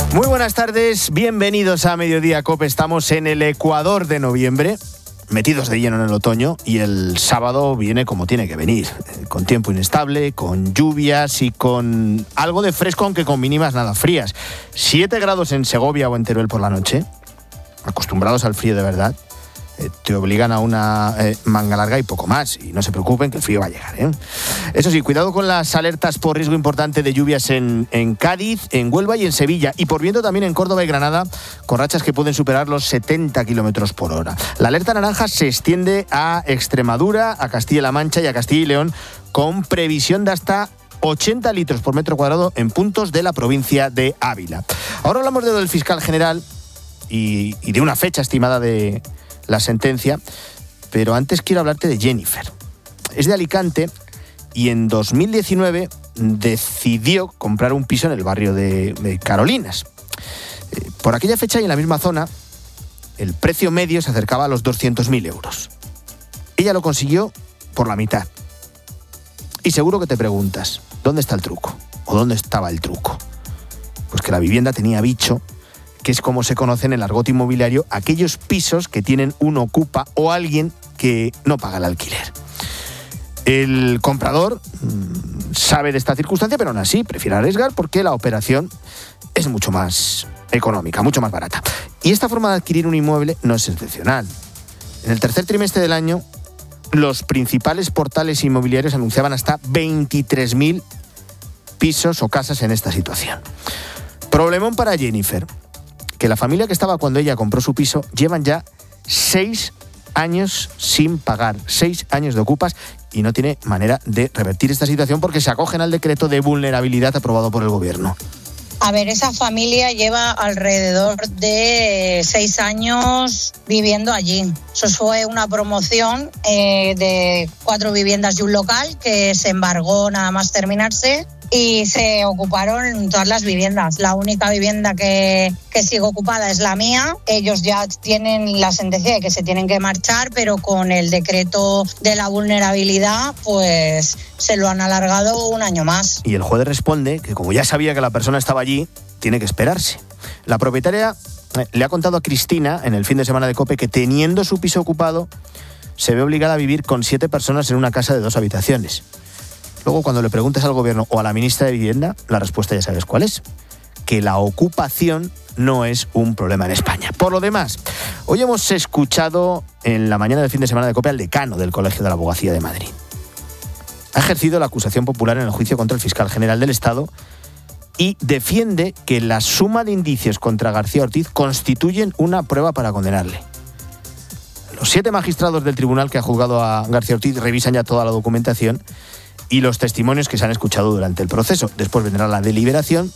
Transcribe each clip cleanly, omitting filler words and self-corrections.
Muy buenas tardes, bienvenidos a Mediodía COPE. Estamos en el Ecuador de noviembre, metidos de lleno en el otoño, y el sábado viene como tiene que venir, con tiempo inestable, con lluvias y con algo de fresco, aunque con mínimas nada frías. 7 grados en Segovia o en Teruel por la noche, acostumbrados al frío de verdad. Te obligan a una manga larga y poco más, y no se preocupen que el frío va a llegar, ¿eh? Eso sí, cuidado con las alertas por riesgo importante de lluvias en Cádiz, en Huelva y en Sevilla, y por viento también en Córdoba y Granada, con rachas que pueden superar los 70 kilómetros por hora. La alerta naranja se extiende a Extremadura, a Castilla-La Mancha y a Castilla y León, con previsión de hasta 80 litros por metro cuadrado en puntos de la provincia de Ávila. Ahora hablamos de lo del fiscal general y de una fecha estimada de la sentencia, pero antes quiero hablarte de Jennifer. Es de Alicante y en 2019 decidió comprar un piso en el barrio de Carolinas. Por aquella fecha y en la misma zona, el precio medio se acercaba a los 200.000 euros. Ella lo consiguió por la mitad. Y seguro que te preguntas, ¿dónde está el truco? ¿O dónde estaba el truco? Pues que la vivienda tenía bicho, que es como se conoce en el argot inmobiliario aquellos pisos que tienen un ocupa o alguien que no paga el alquiler. El comprador sabe de esta circunstancia, pero aún así prefiere arriesgar porque la operación es mucho más económica, mucho más barata. Y esta forma de adquirir un inmueble no es excepcional. En el tercer trimestre del año, los principales portales inmobiliarios anunciaban hasta 23.000 pisos o casas en esta situación. Problemón para Jennifer, que la familia que estaba cuando ella compró su piso llevan ya 6 años sin pagar, 6 años de ocupas, y no tiene manera de revertir esta situación porque se acogen al decreto de vulnerabilidad aprobado por el gobierno. A ver, esa familia lleva alrededor de 6 años viviendo allí. Eso fue una promoción de 4 viviendas y un local que se embargó nada más terminarse y se ocuparon todas las viviendas. La única vivienda que sigue ocupada es la mía. Ellos ya tienen la sentencia de que se tienen que marchar, pero con el decreto de la vulnerabilidad, pues se lo han alargado 1 año más. Y el juez responde que como ya sabía que la persona estaba allí, tiene que esperarse. La propietaria le ha contado a Cristina en el fin de semana de COPE que teniendo su piso ocupado, se ve obligada a vivir con 7 personas en una casa de 2 habitaciones. Luego, cuando le preguntes al gobierno o a la ministra de Vivienda, la respuesta ya sabes cuál es: que la ocupación no es un problema en España. Por lo demás, hoy hemos escuchado en la mañana del fin de semana de COPE al decano del Colegio de la Abogacía de Madrid. Ha ejercido la acusación popular en el juicio contra el fiscal general del Estado y defiende que la suma de indicios contra García Ortiz constituyen una prueba para condenarle. Los 7 magistrados del tribunal que ha juzgado a García Ortiz revisan ya toda la documentación y los testimonios que se han escuchado durante el proceso. Después vendrá la deliberación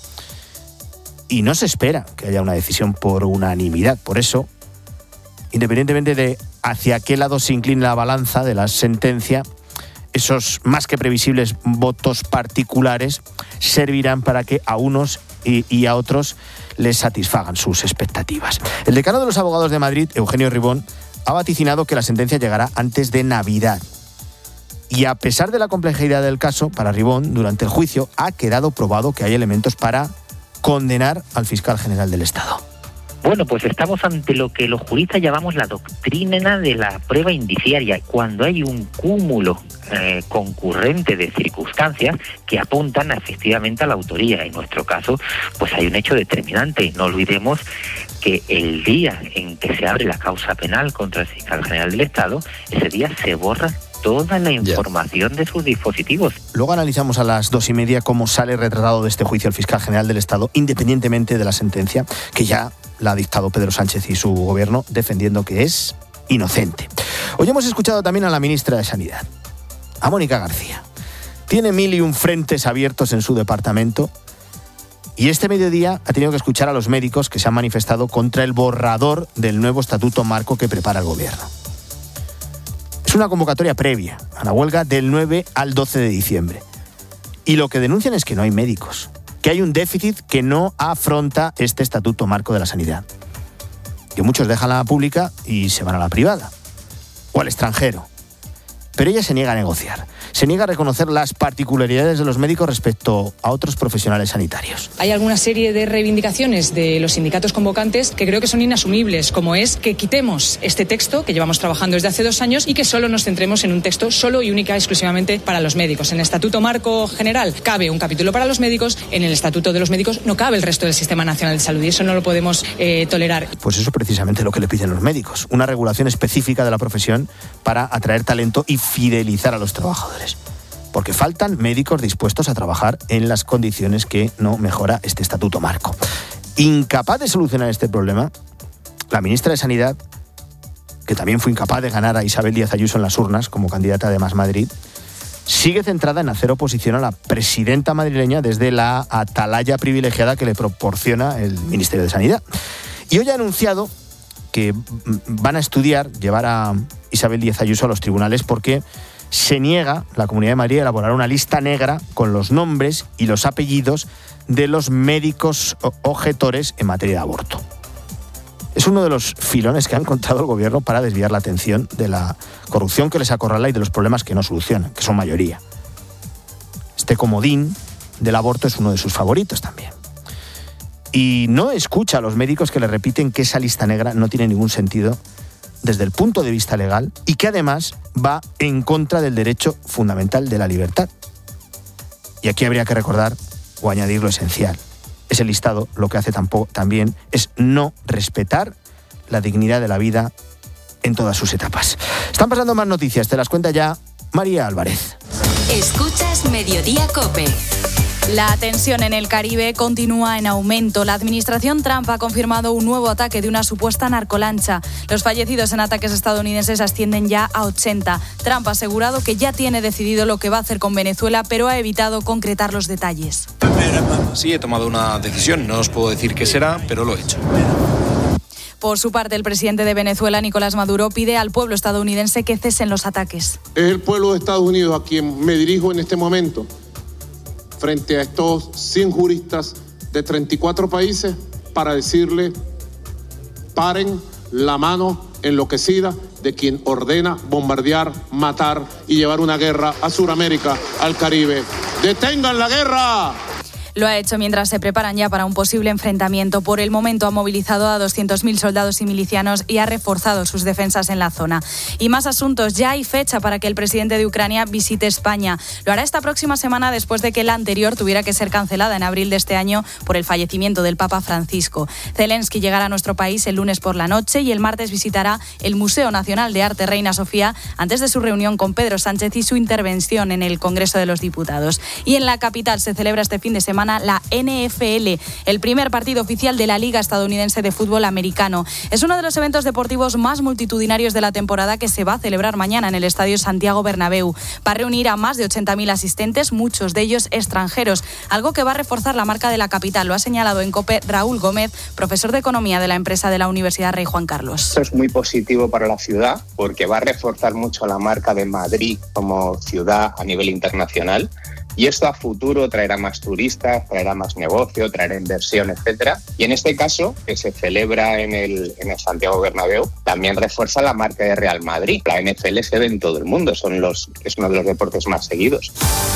y no se espera que haya una decisión por unanimidad. Por eso, independientemente de hacia qué lado se incline la balanza de la sentencia, esos más que previsibles votos particulares servirán para que a unos y a otros les satisfagan sus expectativas. El decano de los abogados de Madrid, Eugenio Ribón, ha vaticinado que la sentencia llegará antes de Navidad. Y a pesar de la complejidad del caso, para Ribón, durante el juicio ha quedado probado que hay elementos para condenar al fiscal general del Estado. Bueno, pues estamos ante lo que los juristas llamamos la doctrina de la prueba indiciaria, cuando hay un cúmulo concurrente de circunstancias que apuntan efectivamente a la autoría. En nuestro caso, pues hay un hecho determinante. No olvidemos que el día en que se abre la causa penal contra el fiscal general del Estado, ese día se borra toda la información de sus dispositivos. Luego analizamos a las 2:30 cómo sale retratado de este juicio el fiscal general del Estado, independientemente de la sentencia, que ya la ha dictado Pedro Sánchez y su gobierno, defendiendo que es inocente. Hoy hemos escuchado también a la ministra de Sanidad, a Mónica García. Tiene 1001 frentes abiertos en su departamento y este mediodía ha tenido que escuchar a los médicos que se han manifestado contra el borrador del nuevo estatuto marco que prepara el gobierno. Es una convocatoria previa a la huelga del 9 al 12 de diciembre. Y lo que denuncian es que no hay médicos, que hay un déficit que no afronta este estatuto marco de la sanidad. Que muchos dejan la pública y se van a la privada o al extranjero. Pero ella se niega a negociar. Se niega a reconocer las particularidades de los médicos respecto a otros profesionales sanitarios. Hay alguna serie de reivindicaciones de los sindicatos convocantes que creo que son inasumibles, como es que quitemos este texto que llevamos trabajando desde hace 2 años y que solo nos centremos en un texto solo y única exclusivamente para los médicos. En el Estatuto Marco General cabe un capítulo para los médicos, en el Estatuto de los Médicos no cabe el resto del Sistema Nacional de Salud y eso no lo podemos tolerar. Pues eso es precisamente lo que le piden los médicos, una regulación específica de la profesión para atraer talento y fidelizar a los trabajadores. Porque faltan médicos dispuestos a trabajar en las condiciones que no mejora este Estatuto Marco. Incapaz de solucionar este problema, la ministra de Sanidad, que también fue incapaz de ganar a Isabel Díaz Ayuso en las urnas como candidata de Más Madrid, sigue centrada en hacer oposición a la presidenta madrileña desde la atalaya privilegiada que le proporciona el Ministerio de Sanidad. Y hoy ha anunciado que van a estudiar llevar a Isabel Díaz Ayuso a los tribunales porque se niega la Comunidad de Madrid a elaborar una lista negra con los nombres y los apellidos de los médicos objetores en materia de aborto. Es uno de los filones que ha encontrado el gobierno para desviar la atención de la corrupción que les acorrala y de los problemas que no solucionan, que son mayoría. Este comodín del aborto es uno de sus favoritos también. Y no escucha a los médicos que le repiten que esa lista negra no tiene ningún sentido desde el punto de vista legal y que además va en contra del derecho fundamental de la libertad. Y aquí habría que recordar o añadir lo esencial. Ese listado lo que hace también es no respetar la dignidad de la vida en todas sus etapas. Están pasando más noticias, te las cuenta ya María Álvarez. Escuchas Mediodía COPE. La tensión en el Caribe continúa en aumento. La administración Trump ha confirmado un nuevo ataque de una supuesta narcolancha. Los fallecidos en ataques estadounidenses ascienden ya a 80. Trump ha asegurado que ya tiene decidido lo que va a hacer con Venezuela, pero ha evitado concretar los detalles. Sí, he tomado una decisión. No os puedo decir qué será, pero lo he hecho. Por su parte, el presidente de Venezuela, Nicolás Maduro, pide al pueblo estadounidense que cesen los ataques. Es el pueblo de Estados Unidos a quien me dirijo en este momento, frente a estos 100 juristas de 34 países, para decirle: paren la mano enloquecida de quien ordena bombardear, matar y llevar una guerra a Sudamérica, al Caribe. ¡Detengan la guerra! Lo ha hecho mientras se preparan ya para un posible enfrentamiento. Por el momento ha movilizado a 200.000 soldados y milicianos y ha reforzado sus defensas en la zona. Y más asuntos. Ya hay fecha para que el presidente de Ucrania visite España. Lo hará esta próxima semana después de que la anterior tuviera que ser cancelada en abril de este año por el fallecimiento del Papa Francisco. Zelensky llegará a nuestro país el lunes por la noche y el martes visitará el Museo Nacional de Arte Reina Sofía antes de su reunión con Pedro Sánchez y su intervención en el Congreso de los Diputados. Y en la capital se celebra este fin de semana la NFL, el primer partido oficial de la Liga Estadounidense de Fútbol Americano. Es uno de los eventos deportivos más multitudinarios de la temporada que se va a celebrar mañana en el Estadio Santiago Bernabéu. Va a reunir a más de 80.000 asistentes, muchos de ellos extranjeros, algo que va a reforzar la marca de la capital. Lo ha señalado en COPE Raúl Gómez, profesor de Economía de la empresa de la Universidad Rey Juan Carlos. Esto es muy positivo para la ciudad porque va a reforzar mucho la marca de Madrid como ciudad a nivel internacional. Y esto a futuro traerá más turistas, traerá más negocio, traerá inversión, etcétera. Y en este caso, que se celebra en el Santiago Bernabéu, también refuerza la marca de Real Madrid. La NFL se ve en todo el mundo, es uno de los deportes más seguidos.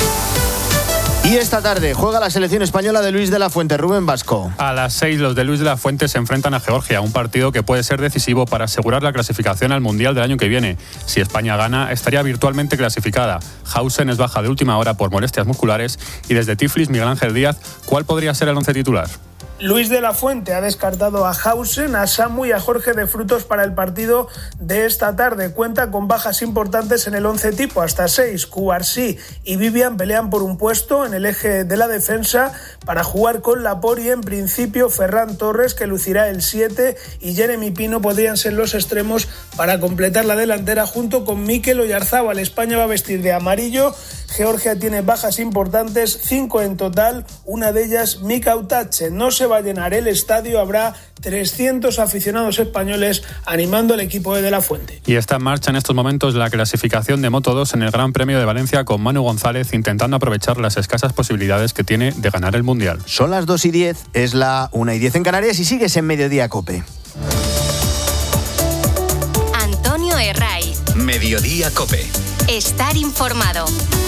Y esta tarde juega la selección española de Luis de la Fuente. Rubén Vasco. A las 6 los de Luis de la Fuente se enfrentan a Georgia, un partido que puede ser decisivo para asegurar la clasificación al Mundial del año que viene. Si España gana, estaría virtualmente clasificada. Hausen es baja de última hora por molestias musculares y desde Tiflis, Miguel Ángel Díaz, ¿cuál podría ser el once titular? Luis de la Fuente ha descartado a Hausen, a Samu y a Jorge de Frutos para el partido de esta tarde. Cuenta con bajas importantes en el 11 tipo, hasta 6. Cubarsí y Vivian pelean por un puesto en el eje de la defensa para jugar con Laporte y en principio Ferran Torres, que lucirá el 7, y Jeremy Pino podrían ser los extremos para completar la delantera junto con Mikel Oyarzábal. España va a vestir de amarillo. Georgia tiene bajas importantes, 5 en total, una de ellas Mika Utache. No se va a llenar el estadio, habrá 300 aficionados españoles animando al equipo de la Fuente. Y está en marcha en estos momentos la clasificación de Moto2 en el Gran Premio de Valencia, con Manu González intentando aprovechar las escasas posibilidades que tiene de ganar el Mundial. Son las 2:10, es la 1:10 en Canarias y sigues en Mediodía COPE. Antonio Herraiz. Mediodía COPE. Estar informado.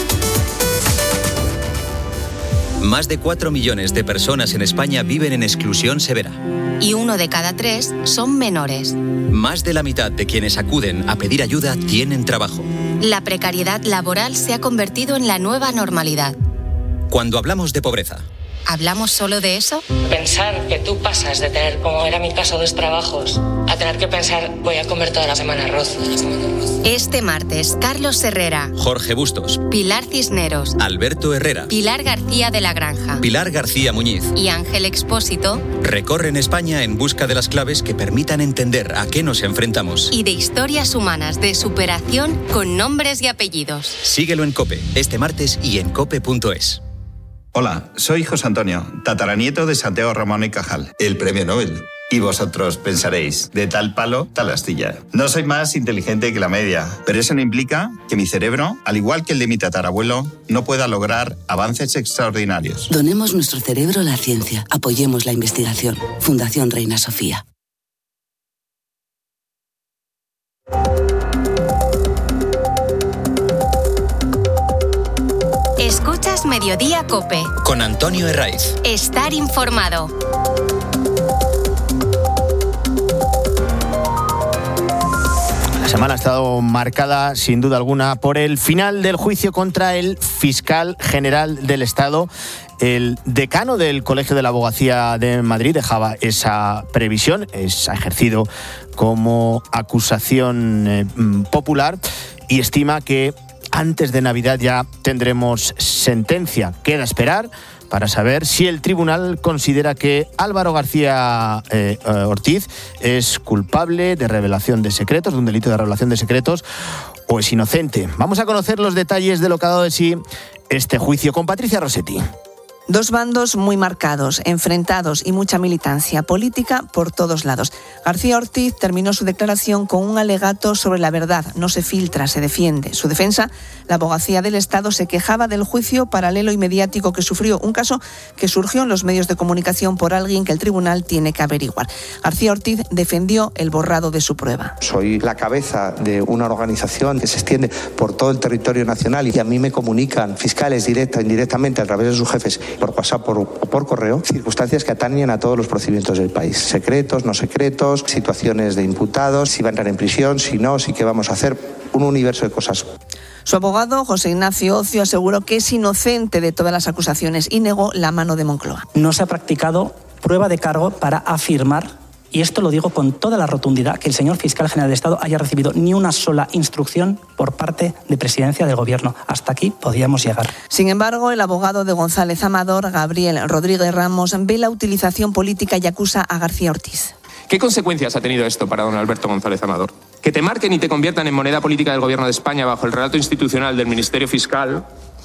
Más de 4 millones de personas en España viven en exclusión severa. Y 1 de cada 3 son menores. Más de la mitad de quienes acuden a pedir ayuda tienen trabajo. La precariedad laboral se ha convertido en la nueva normalidad. Cuando hablamos de pobreza, ¿hablamos solo de eso? Pensar que tú pasas de tener, como era mi caso, 2 trabajos, a tener que pensar, voy a comer toda la semana arroz. Este martes, Carlos Herrera, Jorge Bustos, Pilar Cisneros, Alberto Herrera, Pilar García de la Granja, Pilar García Muñiz y Ángel Expósito recorren España en busca de las claves que permitan entender a qué nos enfrentamos. Y de historias humanas de superación con nombres y apellidos. Síguelo en COPE, este martes y en cope.es. Hola, soy José Antonio, tataranieto de Santiago Ramón y Cajal, el premio Nobel. Y vosotros pensaréis, de tal palo, tal astilla. No soy más inteligente que la media, pero eso no implica que mi cerebro, al igual que el de mi tatarabuelo, no pueda lograr avances extraordinarios. Donemos nuestro cerebro a la ciencia. Apoyemos la investigación. Fundación Reina Sofía. Escuchas Mediodía COPE. Con Antonio Herraiz. Estar informado. La semana ha estado marcada, sin duda alguna, por el final del juicio contra el fiscal general del Estado. El decano del Colegio de la Abogacía de Madrid dejaba esa previsión, ha ejercido como acusación popular y estima que antes de Navidad ya tendremos sentencia. Queda esperar para saber si el tribunal considera que Álvaro García Ortiz es culpable de revelación de secretos, de un delito de revelación de secretos, o es inocente. Vamos a conocer los detalles de lo que ha dado de sí este juicio con Patricia Rossetti. 2 bandos muy marcados, enfrentados y mucha militancia política por todos lados. García Ortiz terminó su declaración con un alegato sobre la verdad. No se filtra, se defiende. Su defensa, la Abogacía del Estado, se quejaba del juicio paralelo y mediático que sufrió, un caso que surgió en los medios de comunicación por alguien que el tribunal tiene que averiguar. García Ortiz defendió el borrado de su prueba. Soy la cabeza de una organización que se extiende por todo el territorio nacional y a mí me comunican fiscales directa e indirectamente a través de sus jefes por WhatsApp o por correo, circunstancias que atañen a todos los procedimientos del país. Secretos, no secretos, situaciones de imputados, si van a entrar en prisión, si no, si qué vamos a hacer, un universo de cosas. Su abogado, José Ignacio Ocio, aseguró que es inocente de todas las acusaciones y negó la mano de Moncloa. No se ha practicado prueba de cargo para afirmar, y esto lo digo con toda la rotundidad, que el señor fiscal general del Estado haya recibido ni una sola instrucción por parte de Presidencia del Gobierno. Hasta aquí podíamos llegar. Sin embargo, el abogado de González Amador, Gabriel Rodríguez Ramos, ve la utilización política y acusa a García Ortiz. ¿Qué consecuencias ha tenido esto para don Alberto González Amador? Que te marquen y te conviertan en moneda política del Gobierno de España bajo el relato institucional del Ministerio Fiscal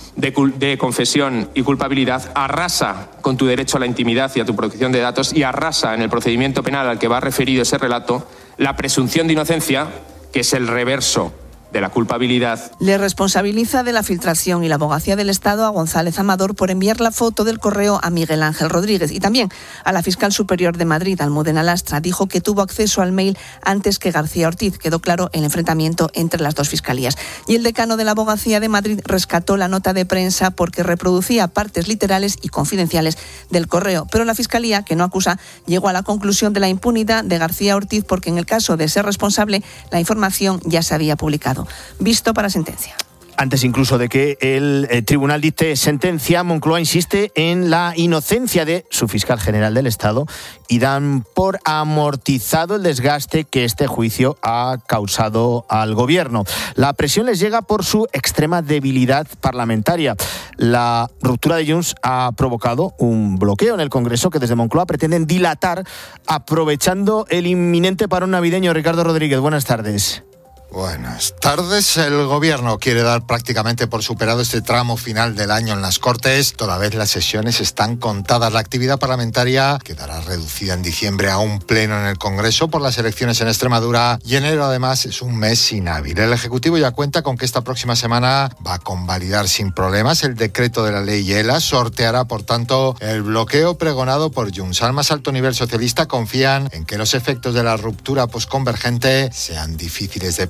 de confesión y culpabilidad arrasa con tu derecho a la intimidad y a tu protección de datos y arrasa en el procedimiento penal al que va referido ese relato la presunción de inocencia, que es el reverso de la culpabilidad. Le responsabiliza de la filtración y la Abogacía del Estado a González Amador por enviar la foto del correo a Miguel Ángel Rodríguez y también a la fiscal superior de Madrid, Almudena Lastra. Dijo que tuvo acceso al mail antes que García Ortiz. Quedó claro el enfrentamiento entre las 2 fiscalías. Y el decano de la Abogacía de Madrid rescató la nota de prensa porque reproducía partes literales y confidenciales del correo. Pero la fiscalía, que no acusa, llegó a la conclusión de la impunidad de García Ortiz porque en el caso de ser responsable, la información ya se había publicado. Visto para sentencia. Antes incluso de que el tribunal dicte sentencia, Moncloa insiste en la inocencia de su fiscal general del Estado y dan por amortizado el desgaste que este juicio ha causado al gobierno. La presión les llega por su extrema debilidad parlamentaria. La ruptura de Junts ha provocado un bloqueo en el Congreso que desde Moncloa pretenden dilatar aprovechando el inminente parón navideño. Ricardo Rodríguez, buenas tardes. Buenas tardes. El Gobierno quiere dar prácticamente por superado este tramo final del año en las Cortes. Toda vez las sesiones están contadas. La actividad parlamentaria quedará reducida en diciembre a un pleno en el Congreso por las elecciones en Extremadura y enero además es un mes inhábil. El Ejecutivo ya cuenta con que esta próxima semana va a convalidar sin problemas el decreto de la ley ELA. Sorteará, por tanto, el bloqueo pregonado por Junts. Al más alto nivel socialista confían en que los efectos de la ruptura posconvergente sean difíciles de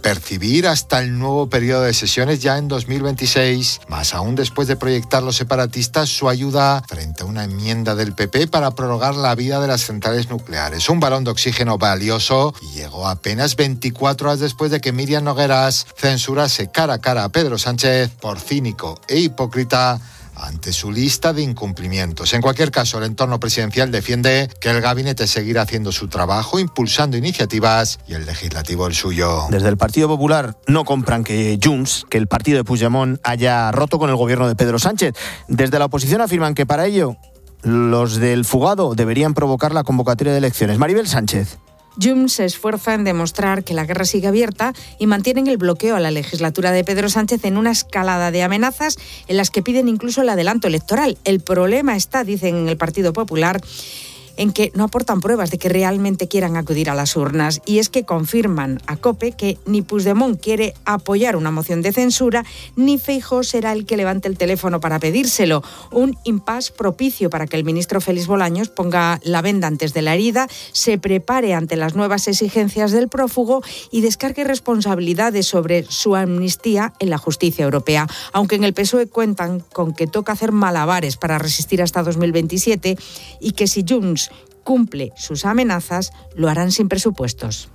percibir hasta el nuevo periodo de sesiones ya en 2026, más aún después de proyectar los separatistas su ayuda frente a una enmienda del PP para prorrogar la vida de las centrales nucleares. Un balón de oxígeno valioso y llegó apenas 24 horas después de que Míriam Nogueras censurase cara a cara a Pedro Sánchez por cínico e hipócrita ante su lista de incumplimientos. En cualquier caso, el entorno presidencial defiende que el gabinete seguirá haciendo su trabajo, impulsando iniciativas, y el legislativo el suyo. Desde el Partido Popular no compran que Junts, que el partido de Puigdemont, haya roto con el gobierno de Pedro Sánchez. Desde la oposición afirman que para ello los del fugado deberían provocar la convocatoria de elecciones. Maribel Sánchez. Junts se esfuerza en demostrar que la guerra sigue abierta y mantienen el bloqueo a la legislatura de Pedro Sánchez en una escalada de amenazas en las que piden incluso el adelanto electoral. El problema está, dicen en el Partido Popular, en que no aportan pruebas de que realmente quieran acudir a las urnas. Y es que confirman a COPE que ni Puigdemont quiere apoyar una moción de censura, ni Feijóo será el que levante el teléfono para pedírselo. Un impasse propicio para que el ministro Félix Bolaños ponga la venda antes de la herida, se prepare ante las nuevas exigencias del prófugo y descargue responsabilidades sobre su amnistía en la justicia europea. Aunque en el PSOE cuentan con que toca hacer malabares para resistir hasta 2027 y que si Junts cumple sus amenazas, lo harán sin presupuestos.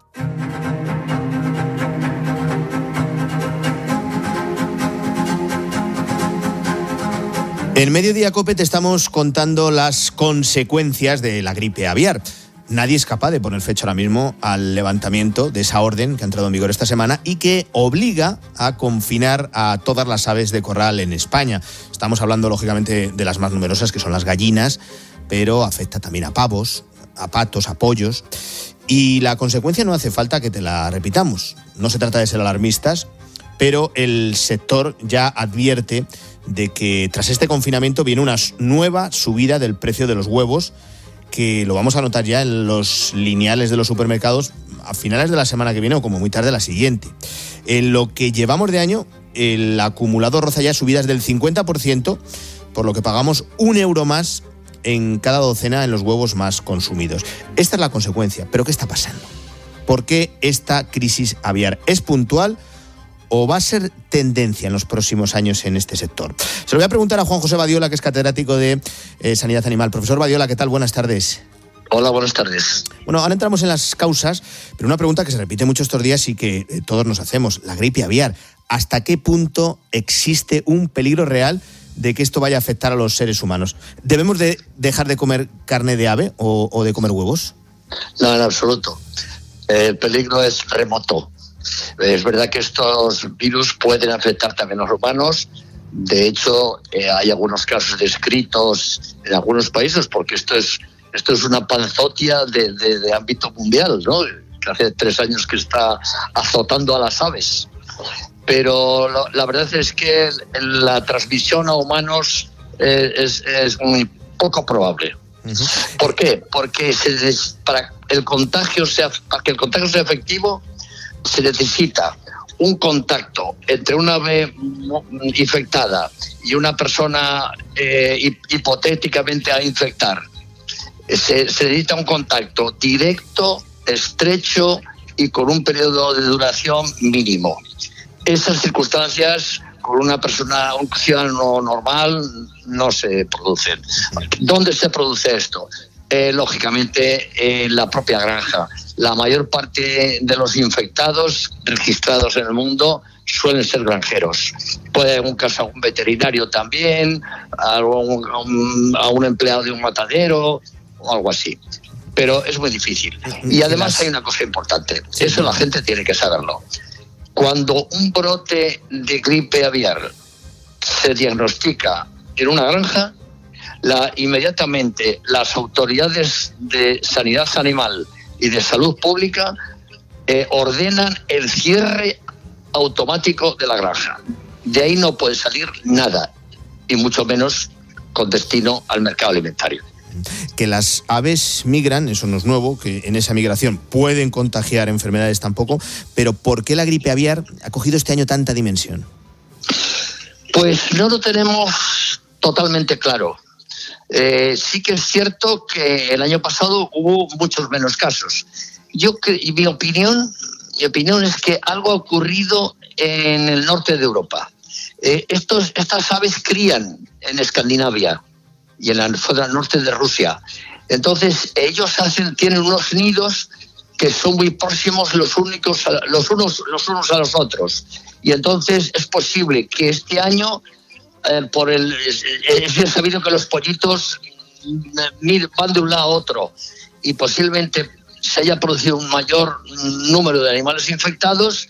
En Mediodía COPE te estamos contando las consecuencias de la gripe aviar. Nadie es capaz de poner fecha ahora mismo al levantamiento de esa orden que ha entrado en vigor esta semana y que obliga a confinar a todas las aves de corral en España. Estamos hablando, lógicamente, de las más numerosas, que son las gallinas, pero afecta también a pavos, a patos, a pollos. Y la consecuencia no hace falta que te la repitamos. No se trata de ser alarmistas, pero el sector ya advierte de que tras este confinamiento viene una nueva subida del precio de los huevos, que lo vamos a notar ya en los lineales de los supermercados a finales de la semana que viene o como muy tarde la siguiente. En lo que llevamos de año, el acumulado roza ya subidas del 50%, por lo que pagamos €1 más en cada docena en los huevos más consumidos. Esta es la consecuencia. ¿Pero qué está pasando? ¿Por qué esta crisis aviar es puntual o va a ser tendencia en los próximos años en este sector? Se lo voy a preguntar a Juan José Badiola, que es catedrático de Sanidad Animal. Profesor Badiola, ¿qué tal? Buenas tardes. Hola, buenas tardes. Bueno, ahora entramos en las causas, pero una pregunta que se repite mucho estos días y que todos nos hacemos, la gripe aviar. ¿Hasta qué punto existe un peligro real de que esto vaya a afectar a los seres humanos? ¿Debemos de dejar de comer carne de ave o de comer huevos? No, en absoluto. El peligro es remoto. Es verdad que estos virus pueden afectar también a los humanos. De hecho, hay algunos casos descritos en algunos países, porque esto es una panzotia de ámbito mundial, ¿no? Que hace 3 años que está azotando a las aves. Pero la verdad es que la transmisión a humanos es muy poco probable. ¿Por qué? Porque para que el contagio sea efectivo, se necesita un contacto entre una ave infectada y una persona hipotéticamente a infectar. Se necesita un contacto directo, estrecho y con un periodo de duración mínimo. Esas circunstancias con una persona, un ciudadano normal, no se producen. ¿Dónde se produce esto? Lógicamente, en la propia granja. La mayor parte de los infectados registrados en el mundo suelen ser granjeros. Puede en un caso a un veterinario también, a un empleado de un matadero o algo así. Pero es muy difícil. Y además hay una cosa importante. Eso la gente tiene que saberlo. Cuando un brote de gripe aviar se diagnostica en una granja, inmediatamente las autoridades de sanidad animal y de salud pública ordenan el cierre automático de la granja. De ahí no puede salir nada, y mucho menos con destino al mercado alimentario. Que las aves migran, eso no es nuevo, que en esa migración pueden contagiar enfermedades tampoco, pero ¿por qué la gripe aviar ha cogido este año tanta dimensión? Pues no lo tenemos totalmente claro. Sí que es cierto que el año pasado hubo muchos menos casos. Y mi opinión mi opinión es que algo ha ocurrido en el norte de Europa. Estas aves crían en Escandinavia y en la zona norte de Rusia. Entonces ellos tienen unos nidos que son muy próximos los unos a los otros. Y entonces es posible que este año, es sabido que los pollitos van de un lado a otro y posiblemente se haya producido un mayor número de animales infectados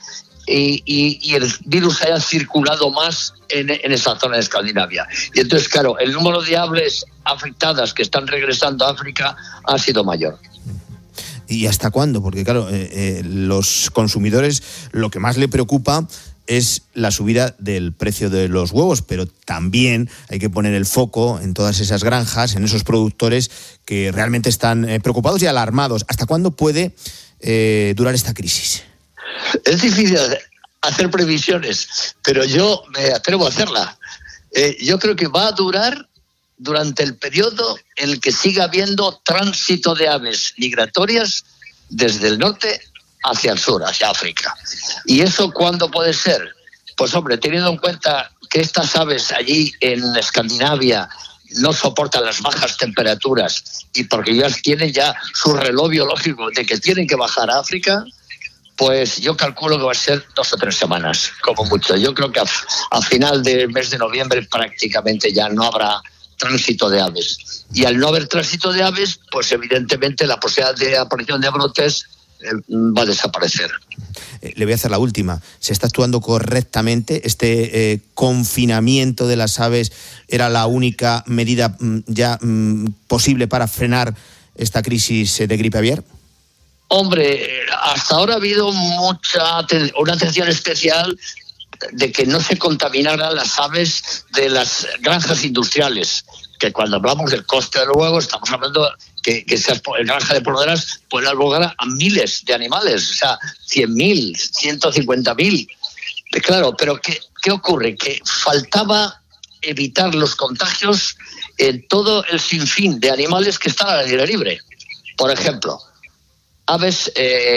y el virus haya circulado más en esa zona de Escandinavia. Y entonces, claro, el número de aves afectadas que están regresando a África ha sido mayor. ¿Y hasta cuándo? Porque, claro, los consumidores lo que más le preocupa es la subida del precio de los huevos, pero también hay que poner el foco en todas esas granjas, en esos productores que realmente están preocupados y alarmados. ¿Hasta cuándo puede durar esta crisis? Es difícil hacer previsiones, pero yo me atrevo a hacerla. Yo creo que va a durar durante el periodo en el que siga habiendo tránsito de aves migratorias desde el norte hacia el sur, hacia África. ¿Y eso cuándo puede ser? Pues hombre, teniendo en cuenta que estas aves allí en Escandinavia no soportan las bajas temperaturas y porque ellas tienen ya su reloj biológico de que tienen que bajar a África, pues yo calculo que va a ser 2 o 3 semanas, como mucho. Yo creo que a final del mes de noviembre prácticamente ya no habrá tránsito de aves. Y al no haber tránsito de aves, pues evidentemente la posibilidad de aparición de brotes va a desaparecer. Le voy a hacer la última. ¿Se está actuando correctamente? ¿Este confinamiento de las aves era la única medida ya posible para frenar esta crisis de gripe aviar? Hombre, hasta ahora ha habido una atención especial de que no se contaminaran las aves de las granjas industriales, que cuando hablamos del coste del huevo estamos hablando que esas granjas de polvoreras pueden albergar a miles de animales, o sea, 100.000, 150.000. Claro, pero ¿qué ocurre? Que faltaba evitar los contagios en todo el sinfín de animales que están al aire libre. Por ejemplo, aves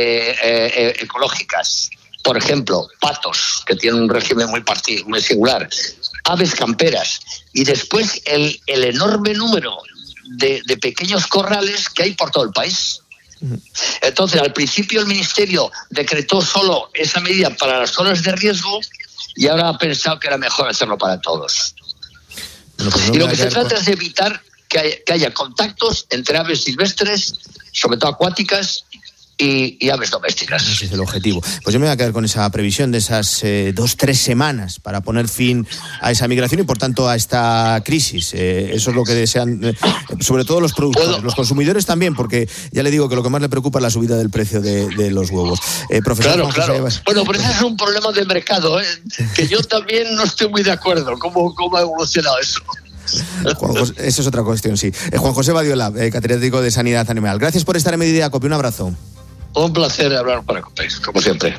ecológicas, por ejemplo, patos, que tienen un régimen muy singular, aves camperas, y después el enorme número de pequeños corrales que hay por todo el país. Entonces, al principio el Ministerio decretó solo esa medida para las zonas de riesgo y ahora ha pensado que era mejor hacerlo para todos. Bueno, pues y lo que se trata es de evitar que haya contactos entre aves silvestres, sobre todo acuáticas, y aves domésticas. Ese es el objetivo. Pues yo me voy a quedar con esa previsión de esas 2-3 semanas para poner fin a esa migración y por tanto a esta crisis. Eso es lo que desean, sobre todo los productores, los consumidores también, porque ya le digo que lo que más le preocupa es la subida del precio de los huevos. Profesor claro. Bueno, pero ese es un problema de mercado, que yo también no estoy muy de acuerdo cómo ha evolucionado eso. Esa es otra cuestión, sí. Juan José Badiola, catedrático de Sanidad Animal. Gracias por estar en Mediodía Cope. Un abrazo. Un placer hablar para Cope, como siempre.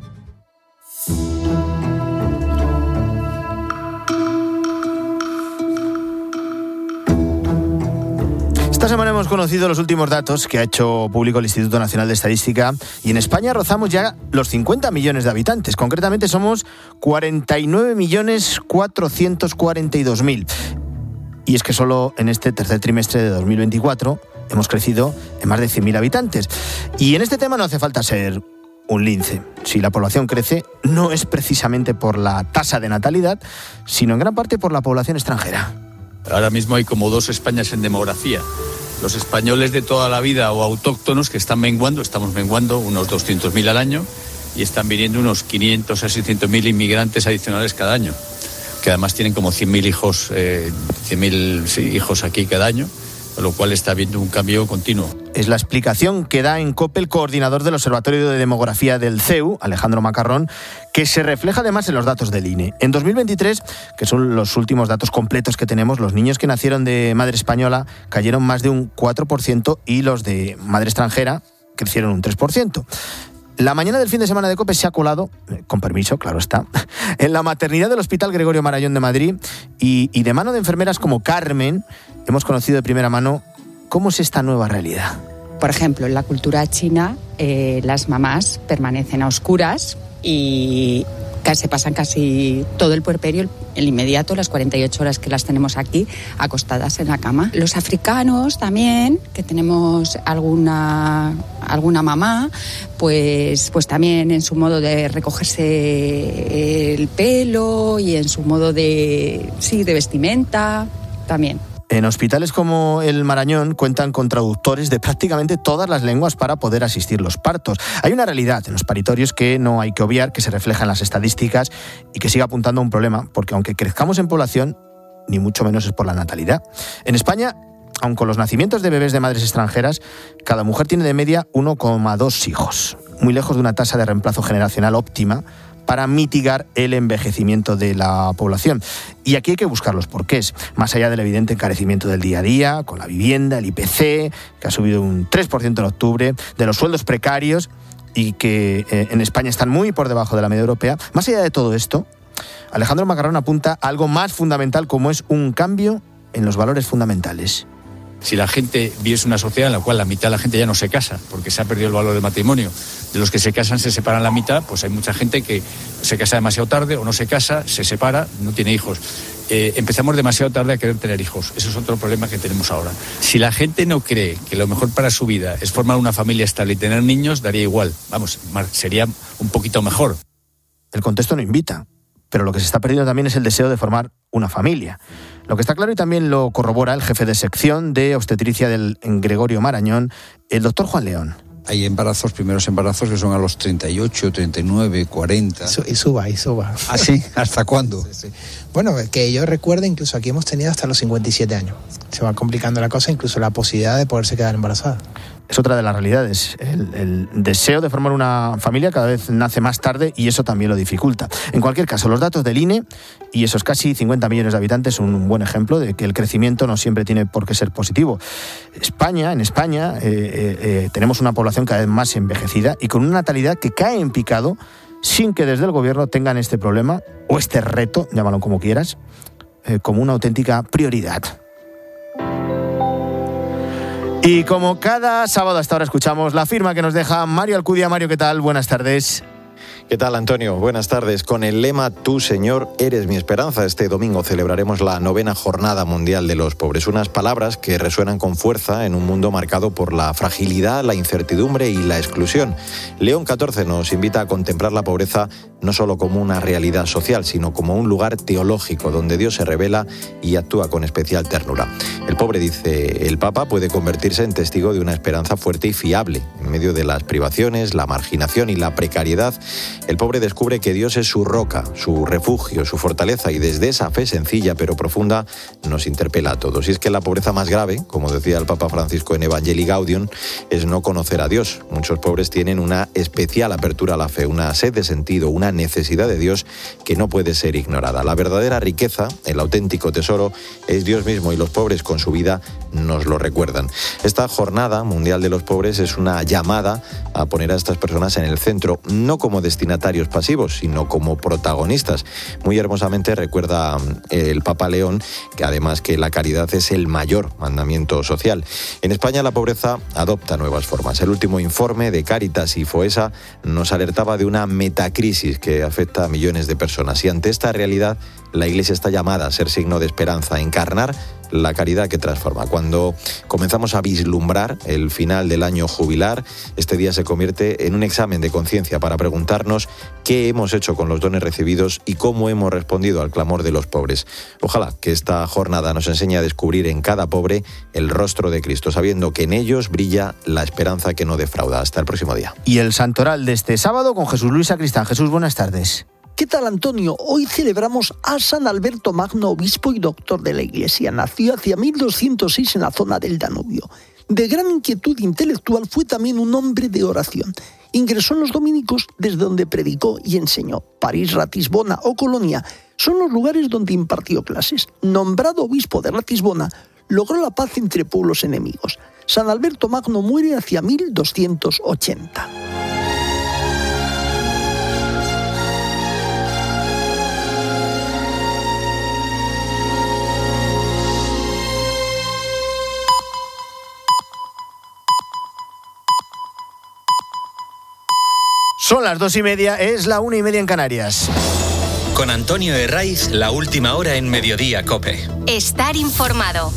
Esta semana hemos conocido los últimos datos que ha hecho público el Instituto Nacional de Estadística y en España rozamos ya los 50 millones de habitantes. Concretamente somos 49.442.000. Y es que solo en este tercer trimestre de 2024 hemos crecido en más de 100.000 habitantes. Y en este tema no hace falta ser un lince. Si la población crece, no es precisamente por la tasa de natalidad, sino en gran parte por la población extranjera. Ahora mismo hay como 2 Españas en demografía. Los españoles de toda la vida o autóctonos que están menguando, estamos menguando unos 200.000 al año y están viniendo unos 500 a 600.000 inmigrantes adicionales cada año, que además tienen como 100.000 hijos, 100.000 hijos aquí cada año, con lo cual está habiendo un cambio continuo. Es la explicación que da en COPE el coordinador del Observatorio de Demografía del CEU, Alejandro Macarrón, que se refleja además en los datos del INE. En 2023, que son los últimos datos completos que tenemos, los niños que nacieron de madre española cayeron más de un 4% y los de madre extranjera crecieron un 3%. La mañana del fin de semana de COPE se ha colado, con permiso, claro está, en la maternidad del Hospital Gregorio Marañón de Madrid y de mano de enfermeras como Carmen hemos conocido de primera mano cómo es esta nueva realidad. Por ejemplo, en la cultura china, las mamás permanecen a oscuras y se pasan casi todo el puerperio, el inmediato, las 48 horas que las tenemos aquí, acostadas en la cama. Los africanos también, que tenemos alguna mamá, pues también en su modo de recogerse el pelo y en su modo de vestimenta, también. En hospitales como el Marañón cuentan con traductores de prácticamente todas las lenguas para poder asistir los partos. Hay una realidad en los paritorios que no hay que obviar, que se refleja en las estadísticas y que sigue apuntando a un problema, porque aunque crezcamos en población, ni mucho menos es por la natalidad. En España, aun con los nacimientos de bebés de madres extranjeras, cada mujer tiene de media 1,2 hijos, muy lejos de una tasa de reemplazo generacional óptima para mitigar el envejecimiento de la población. Y aquí hay que buscar los porqués, más allá del evidente encarecimiento del día a día, con la vivienda, el IPC, que ha subido un 3% en octubre, de los sueldos precarios y que en España están muy por debajo de la media europea. Más allá de todo esto, Alejandro Macarrón apunta a algo más fundamental, como es un cambio en los valores fundamentales. Si la gente viese una sociedad en la cual la mitad de la gente ya no se casa, porque se ha perdido el valor del matrimonio, de los que se casan se separan la mitad, pues hay mucha gente que se casa demasiado tarde o no se casa, se separa, no tiene hijos. Empezamos demasiado tarde a querer tener hijos. Eso es otro problema que tenemos ahora. Si la gente no cree que lo mejor para su vida es formar una familia estable y tener niños, daría igual. Vamos, sería un poquito mejor. El contexto no invita, pero lo que se está perdiendo también es el deseo de formar una familia. Lo que está claro, y también lo corrobora el jefe de sección de obstetricia del Gregorio Marañón, el doctor Juan León. Hay primeros embarazos que son a los 38, 39, 40. Eso va. ¿Ah, sí? ¿Hasta cuándo? Sí. Bueno, que yo recuerde, incluso aquí hemos tenido hasta los 57 años. Se va complicando la cosa, incluso la posibilidad de poderse quedar embarazada. Es otra de las realidades. El deseo de formar una familia cada vez nace más tarde y eso también lo dificulta. En cualquier caso, los datos del INE y esos casi 50 millones de habitantes son un buen ejemplo de que el crecimiento no siempre tiene por qué ser positivo. En España tenemos una población cada vez más envejecida y con una natalidad que cae en picado sin que desde el gobierno tengan este problema o este reto, llámalo como quieras, como una auténtica prioridad. Y como cada sábado hasta ahora escuchamos la firma que nos deja Mario Alcudia. Mario, ¿qué tal? Buenas tardes. ¿Qué tal, Antonio? Buenas tardes. Con el lema Tú, Señor, eres mi esperanza, este domingo celebraremos la 9ª Jornada Mundial de los Pobres. Unas palabras que resuenan con fuerza en un mundo marcado por la fragilidad, la incertidumbre y la exclusión. León XIV nos invita a contemplar la pobreza no solo como una realidad social, sino como un lugar teológico donde Dios se revela y actúa con especial ternura. El pobre, dice el Papa, puede convertirse en testigo de una esperanza fuerte y fiable en medio de las privaciones, la marginación y la precariedad. El pobre descubre que Dios es su roca, su refugio, su fortaleza, y desde esa fe sencilla pero profunda nos interpela a todos. Y es que la pobreza más grave, como decía el Papa Francisco en Evangelii Gaudium, es no conocer a Dios. Muchos pobres tienen una especial apertura a la fe, una sed de sentido, una necesidad de Dios que no puede ser ignorada. La verdadera riqueza, el auténtico tesoro, es Dios mismo, y los pobres con su vida nos lo recuerdan. Esta Jornada Mundial de los Pobres es una llamada a poner a estas personas en el centro, no como destinatarios pasivos, sino como protagonistas. Muy hermosamente recuerda el Papa León que además que la caridad es el mayor mandamiento social. En España la pobreza adopta nuevas formas. El último informe de Cáritas y Foessa nos alertaba de una metacrisis que afecta a millones de personas, y ante esta realidad la Iglesia está llamada a ser signo de esperanza, a encarnar la caridad que transforma. Cuando comenzamos a vislumbrar el final del año jubilar, este día se convierte en un examen de conciencia para preguntarnos qué hemos hecho con los dones recibidos y cómo hemos respondido al clamor de los pobres. Ojalá que esta jornada nos enseñe a descubrir en cada pobre el rostro de Cristo, sabiendo que en ellos brilla la esperanza que no defrauda. Hasta el próximo día. Y el santoral de este sábado con Jesús Luis Sacristán. Jesús, buenas tardes. ¿Qué tal, Antonio? Hoy celebramos a San Alberto Magno, obispo y doctor de la Iglesia. Nació hacia 1206 en la zona del Danubio. De gran inquietud intelectual, fue también un hombre de oración. Ingresó en los dominicos, desde donde predicó y enseñó. París, Ratisbona o Colonia son los lugares donde impartió clases. Nombrado obispo de Ratisbona, logró la paz entre pueblos enemigos. San Alberto Magno muere hacia 1280. Son las 2:30, es la 1:30 en Canarias. Con Antonio Herraiz, la última hora en Mediodía COPE. Estar informado.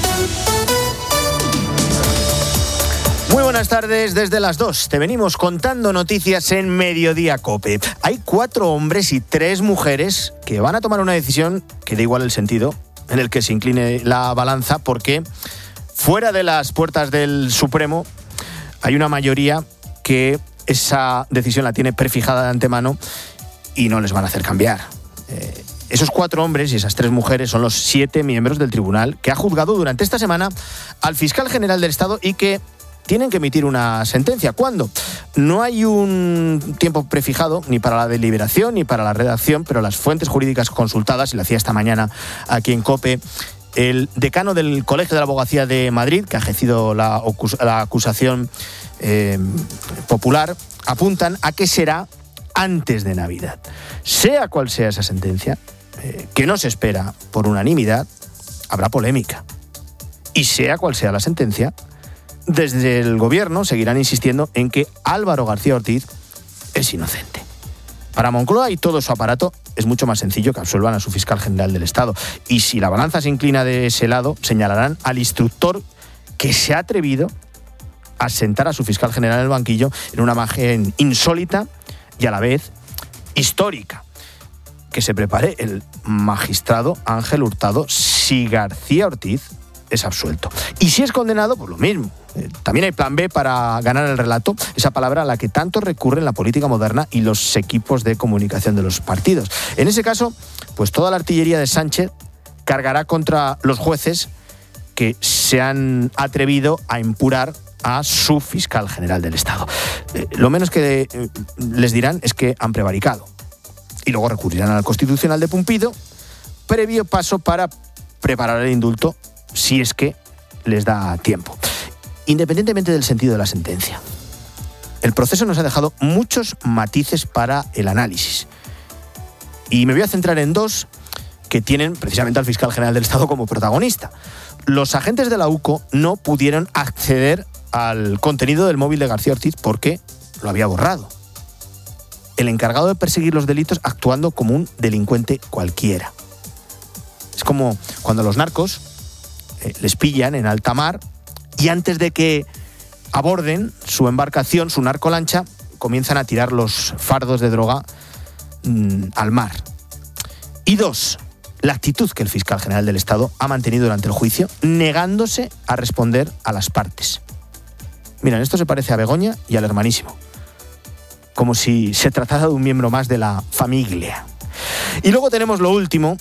Muy buenas tardes, desde las 2 te venimos contando noticias en Mediodía COPE. Hay 4 hombres y 3 mujeres que van a tomar una decisión que da igual el sentido en el que se incline la balanza, porque fuera de las puertas del Supremo hay una mayoría que esa decisión la tiene prefijada de antemano y no les van a hacer cambiar. Esos 4 hombres y esas 3 mujeres son los 7 miembros del tribunal que ha juzgado durante esta semana al fiscal general del Estado y que tienen que emitir una sentencia. ¿Cuándo? No hay un tiempo prefijado ni para la deliberación ni para la redacción, pero las fuentes jurídicas consultadas, y lo hacía esta mañana aquí en COPE, el decano del Colegio de la Abogacía de Madrid, que ha ejercido la acusación popular, apuntan a que será antes de Navidad. Sea cual sea esa sentencia, que no se espera por unanimidad, habrá polémica. Y sea cual sea la sentencia, desde el gobierno seguirán insistiendo en que Álvaro García Ortiz es inocente. Para Moncloa y todo su aparato es mucho más sencillo que absuelvan a su fiscal general del Estado. Y si la balanza se inclina de ese lado, señalarán al instructor que se ha atrevido a sentar a su fiscal general en el banquillo en una imagen insólita y a la vez histórica. Que se prepare el magistrado Ángel Hurtado si García Ortiz es absuelto. Y si es condenado, pues lo mismo. También hay plan B para ganar el relato, esa palabra a la que tanto recurren la política moderna y los equipos de comunicación de los partidos. En ese caso, pues toda la artillería de Sánchez cargará contra los jueces que se han atrevido a impurar a su fiscal general del Estado. Lo menos que les dirán es que han prevaricado. Y luego recurrirán al Constitucional de Pumpido, previo paso para preparar el indulto si es que les da tiempo. Independientemente del sentido de la sentencia, el proceso nos ha dejado muchos matices para el análisis. Y me voy a centrar en 2 que tienen precisamente al fiscal general del Estado como protagonista. Los agentes de la UCO no pudieron acceder al contenido del móvil de García Ortiz porque lo había borrado. El encargado de perseguir los delitos actuando como un delincuente cualquiera. Es como cuando los narcos les pillan en alta mar y antes de que aborden su embarcación, su narcolancha, comienzan a tirar los fardos de droga al mar. Y 2, la actitud que el fiscal general del Estado ha mantenido durante el juicio, negándose a responder a las partes. Miren, esto se parece a Begoña y al hermanísimo, como si se tratara de un miembro más de la familia. Y luego tenemos lo último,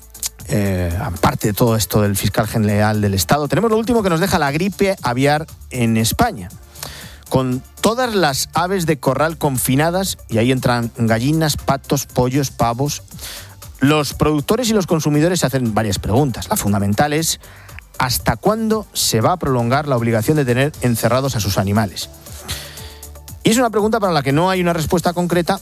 aparte de todo esto del fiscal general del Estado, tenemos lo último que nos deja la gripe aviar en España, con todas las aves de corral confinadas, y ahí entran gallinas, patos, pollos, pavos. Los productores y los consumidores se hacen varias preguntas. La fundamental es: ¿hasta cuándo se va a prolongar la obligación de tener encerrados a sus animales? Y es una pregunta para la que no hay una respuesta concreta,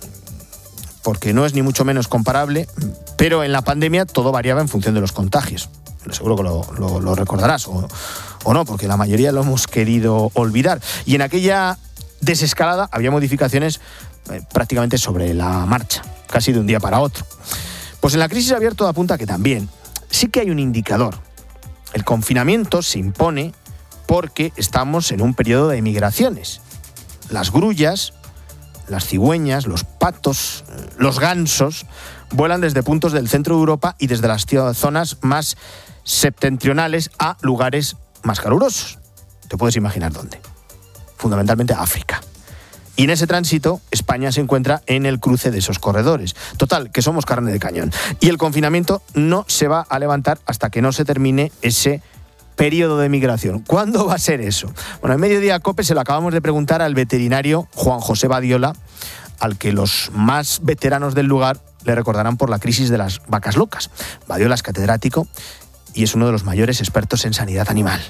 porque no es ni mucho menos comparable, pero en la pandemia todo variaba en función de los contagios. Seguro que lo recordarás, o no, porque la mayoría lo hemos querido olvidar. Y en aquella desescalada había modificaciones prácticamente sobre la marcha, casi de un día para otro. Pues en la crisis abierta todo apunta a que también. Sí que hay un indicador. El confinamiento se impone porque estamos en un periodo de migraciones. Las grullas, las cigüeñas, los patos, los gansos vuelan desde puntos del centro de Europa y desde las zonas más septentrionales a lugares más calurosos. Te puedes imaginar dónde. Fundamentalmente África. Y en ese tránsito, España se encuentra en el cruce de esos corredores. Total, que somos carne de cañón. Y el confinamiento no se va a levantar hasta que no se termine ese periodo de migración. ¿Cuándo va a ser eso? Bueno, en Mediodía COPE se lo acabamos de preguntar al veterinario Juan José Badiola, al que los más veteranos del lugar le recordarán por la crisis de las vacas locas. Badiola es catedrático y es uno de los mayores expertos en sanidad animal.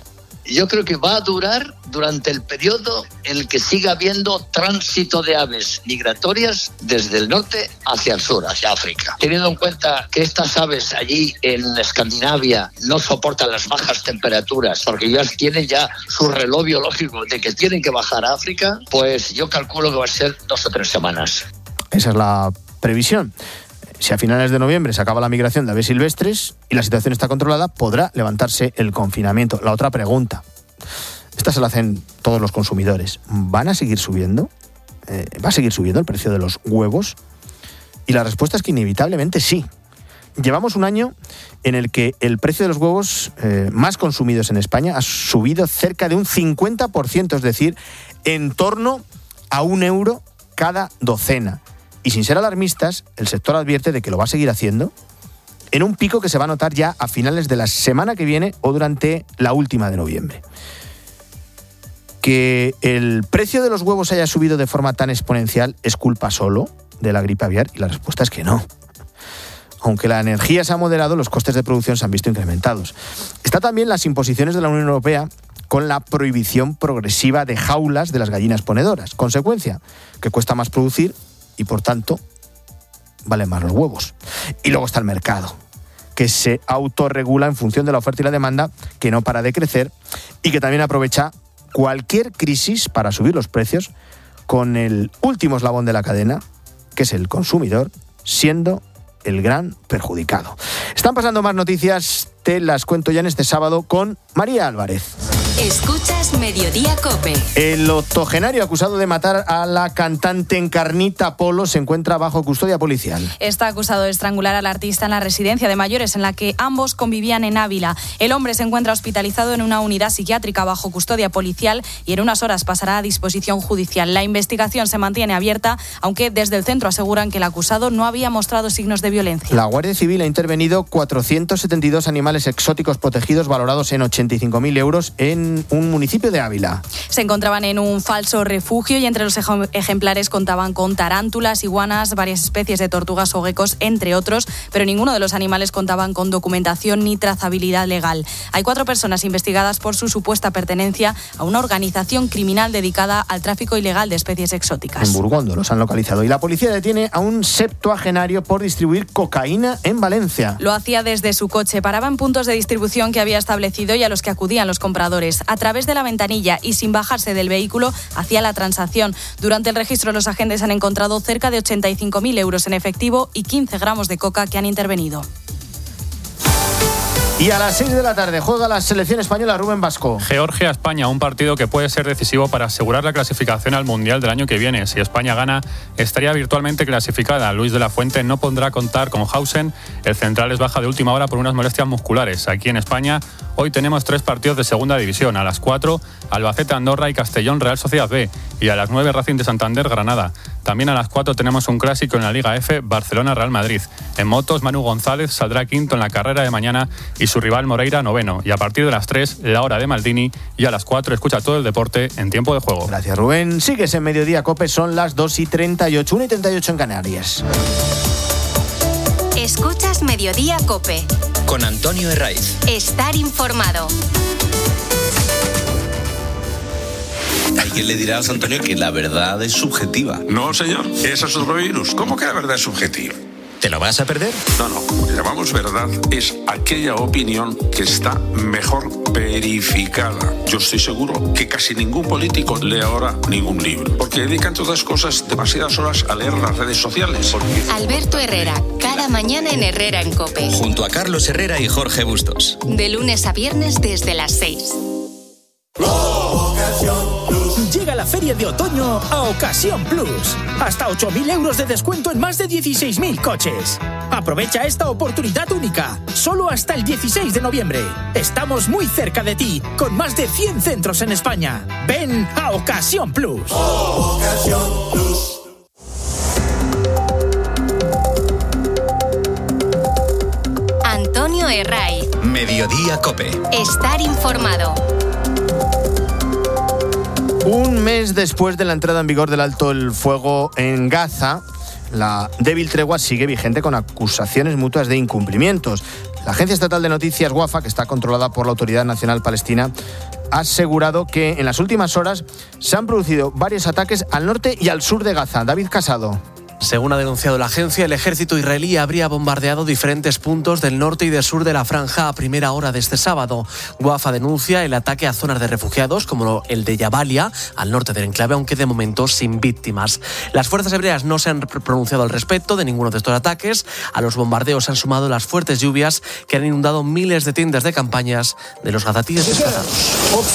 yo creo que va a durar durante el periodo en el que siga habiendo tránsito de aves migratorias desde el norte hacia el sur, hacia África. Teniendo en cuenta que estas aves allí en Escandinavia no soportan las bajas temperaturas porque ya tienen ya su reloj biológico de que tienen que bajar a África, pues yo calculo que va a ser 2 o 3 semanas. Esa es la previsión. Si a finales de noviembre se acaba la migración de aves silvestres y la situación está controlada, podrá levantarse el confinamiento. La otra pregunta, esta se la hacen todos los consumidores, ¿van a seguir subiendo? ¿Va a seguir subiendo el precio de los huevos? Y la respuesta es que inevitablemente sí. Llevamos un año en el que el precio de los huevos más consumidos en España ha subido cerca de un 50%, es decir, en torno a €1 cada docena. Y sin ser alarmistas, el sector advierte de que lo va a seguir haciendo en un pico que se va a notar ya a finales de la semana que viene o durante la última de noviembre. Que el precio de los huevos haya subido de forma tan exponencial es culpa solo de la gripe aviar, y la respuesta es que no. Aunque la energía se ha moderado, los costes de producción se han visto incrementados. Está también las imposiciones de la Unión Europea con la prohibición progresiva de jaulas de las gallinas ponedoras. Consecuencia, que cuesta más producir y, por tanto, valen más los huevos. Y luego está el mercado, que se autorregula en función de la oferta y la demanda, que no para de crecer y que también aprovecha cualquier crisis para subir los precios, con el último eslabón de la cadena, que es el consumidor, siendo el gran perjudicado. Están pasando más noticias, te las cuento ya en este sábado con María Álvarez. Escuchas Mediodía COPE. El octogenario acusado de matar a la cantante Encarnita Polo se encuentra bajo custodia policial. Está acusado de estrangular al artista en la residencia de mayores en la que ambos convivían en Ávila. El hombre se encuentra hospitalizado en una unidad psiquiátrica bajo custodia policial y en unas horas pasará a disposición judicial. La investigación se mantiene abierta, aunque desde el centro aseguran que el acusado no había mostrado signos de violencia. La Guardia Civil ha intervenido 472 animales exóticos protegidos valorados en 85.000 euros en un municipio de Ávila. Se encontraban en un falso refugio y entre los ejemplares contaban con tarántulas, iguanas, varias especies de tortugas o geckos, entre otros, pero ninguno de los animales contaban con documentación ni trazabilidad legal. Hay 4 personas investigadas por su supuesta pertenencia a una organización criminal dedicada al tráfico ilegal de especies exóticas. En Burgondo los han localizado y la policía detiene a un septuagenario por distribuir cocaína en Valencia. Lo hacía desde su coche, paraba en puntos de distribución que había establecido y a los que acudían los compradores. A través de la ventanilla y sin bajarse del vehículo hacía la transacción. Durante el registro los agentes han encontrado cerca de 85.000 euros en efectivo y 15 gramos de coca que han intervenido. Y a las 6 de la tarde juega la selección española. Rubén Vasco. Georgia-España, un partido que puede ser decisivo para asegurar la clasificación al Mundial del año que viene. Si España gana, estaría virtualmente clasificada. Luis de la Fuente no podrá contar con Hausen. El central es baja de última hora por unas molestias musculares. Aquí en España hoy tenemos 3 partidos de segunda división. A las 4, Albacete, Andorra y Castellón, Real Sociedad B. Y a las 9, Racing de Santander, Granada. También a las 4 tenemos un clásico en la Liga F, Barcelona-Real Madrid. En motos, Manu González saldrá quinto en la carrera de mañana y su rival Moreira noveno. Y a partir de las 3, la hora de Maldini. Y a las 4, escucha todo el deporte en tiempo de juego. Gracias, Rubén. Sigues en Mediodía COPE, son las 2:38, 1:38 en Canarias. Escuchas Mediodía COPE. Con Antonio Herraiz. Estar informado. Hay quien le dirá a Antonio que la verdad es subjetiva. No, señor, eso es otro virus. ¿Cómo que la verdad es subjetiva? ¿Te lo vas a perder? No, lo que llamamos verdad es aquella opinión que está mejor verificada. Yo estoy seguro que casi ningún político lee ahora ningún libro, porque dedican todas cosas demasiadas horas a leer las redes sociales. Alberto Herrera, cada mañana en Herrera en COPE. Junto a Carlos Herrera y Jorge Bustos. De lunes a viernes desde las 6. Llega la feria de otoño a Ocasión Plus. Hasta 8.000 euros de descuento en más de 16.000 coches. Aprovecha esta oportunidad única, solo hasta el 16 de noviembre. Estamos muy cerca de ti, con más de 100 centros en España. Ven a Ocasión Plus. Ocasión Plus. Antonio Herraiz. Mediodía COPE. Estar informado. Un mes después de la entrada en vigor del alto el fuego en Gaza, la débil tregua sigue vigente con acusaciones mutuas de incumplimientos. La Agencia Estatal de Noticias, Wafa, que está controlada por la Autoridad Nacional Palestina, ha asegurado que en las últimas horas se han producido varios ataques al norte y al sur de Gaza. David Casado. Según ha denunciado la agencia, el ejército israelí habría bombardeado diferentes puntos del norte y del sur de la franja a primera hora de este sábado. Wafa denuncia el ataque a zonas de refugiados como el de Jabalia, al norte del enclave, aunque de momento sin víctimas. Las fuerzas hebreas no se han pronunciado al respecto de ninguno de estos ataques. A los bombardeos se han sumado las fuertes lluvias que han inundado miles de tiendas de campañas de los gazatíes desplazados.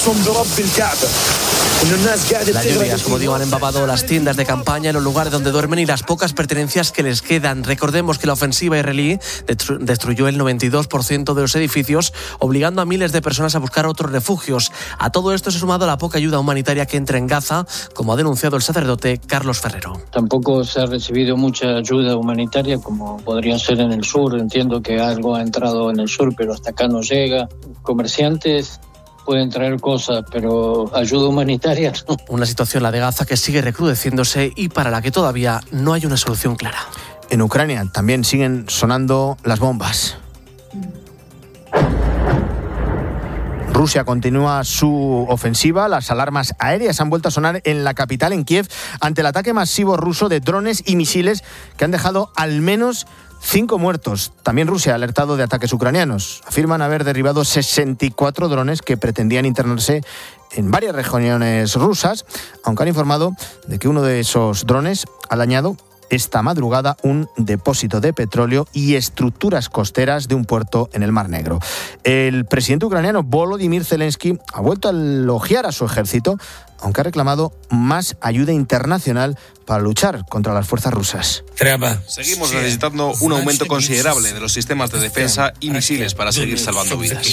Las lluvias, como digo, han empapado las tiendas de campaña, los lugares donde duermen y las pocas pertenencias que les quedan. Recordemos que la ofensiva israelí destruyó el 92% de los edificios, obligando a miles de personas a buscar otros refugios. A todo esto se ha sumado la poca ayuda humanitaria que entra en Gaza, como ha denunciado el sacerdote Carlos Ferrero. Tampoco se ha recibido mucha ayuda humanitaria, como podría ser en el sur. Entiendo que algo ha entrado en el sur, pero hasta acá no llega. Comerciantes pueden traer cosas, pero ayuda humanitaria no. Una situación, la de Gaza, que sigue recrudeciéndose y para la que todavía no hay una solución clara. En Ucrania también siguen sonando las bombas. Rusia continúa su ofensiva. Las alarmas aéreas han vuelto a sonar en la capital, en Kiev, ante el ataque masivo ruso de drones y misiles que han dejado al menos 5 muertos. También Rusia ha alertado de ataques ucranianos. Afirman haber derribado 64 drones que pretendían internarse en varias regiones rusas, aunque han informado de que uno de esos drones ha dañado esta madrugada un depósito de petróleo y estructuras costeras de un puerto en el Mar Negro. El presidente ucraniano Volodymyr Zelensky ha vuelto a elogiar a su ejército, aunque ha reclamado más ayuda internacional para luchar contra las fuerzas rusas. Seguimos necesitando un aumento considerable de los sistemas de defensa y misiles para seguir salvando vidas.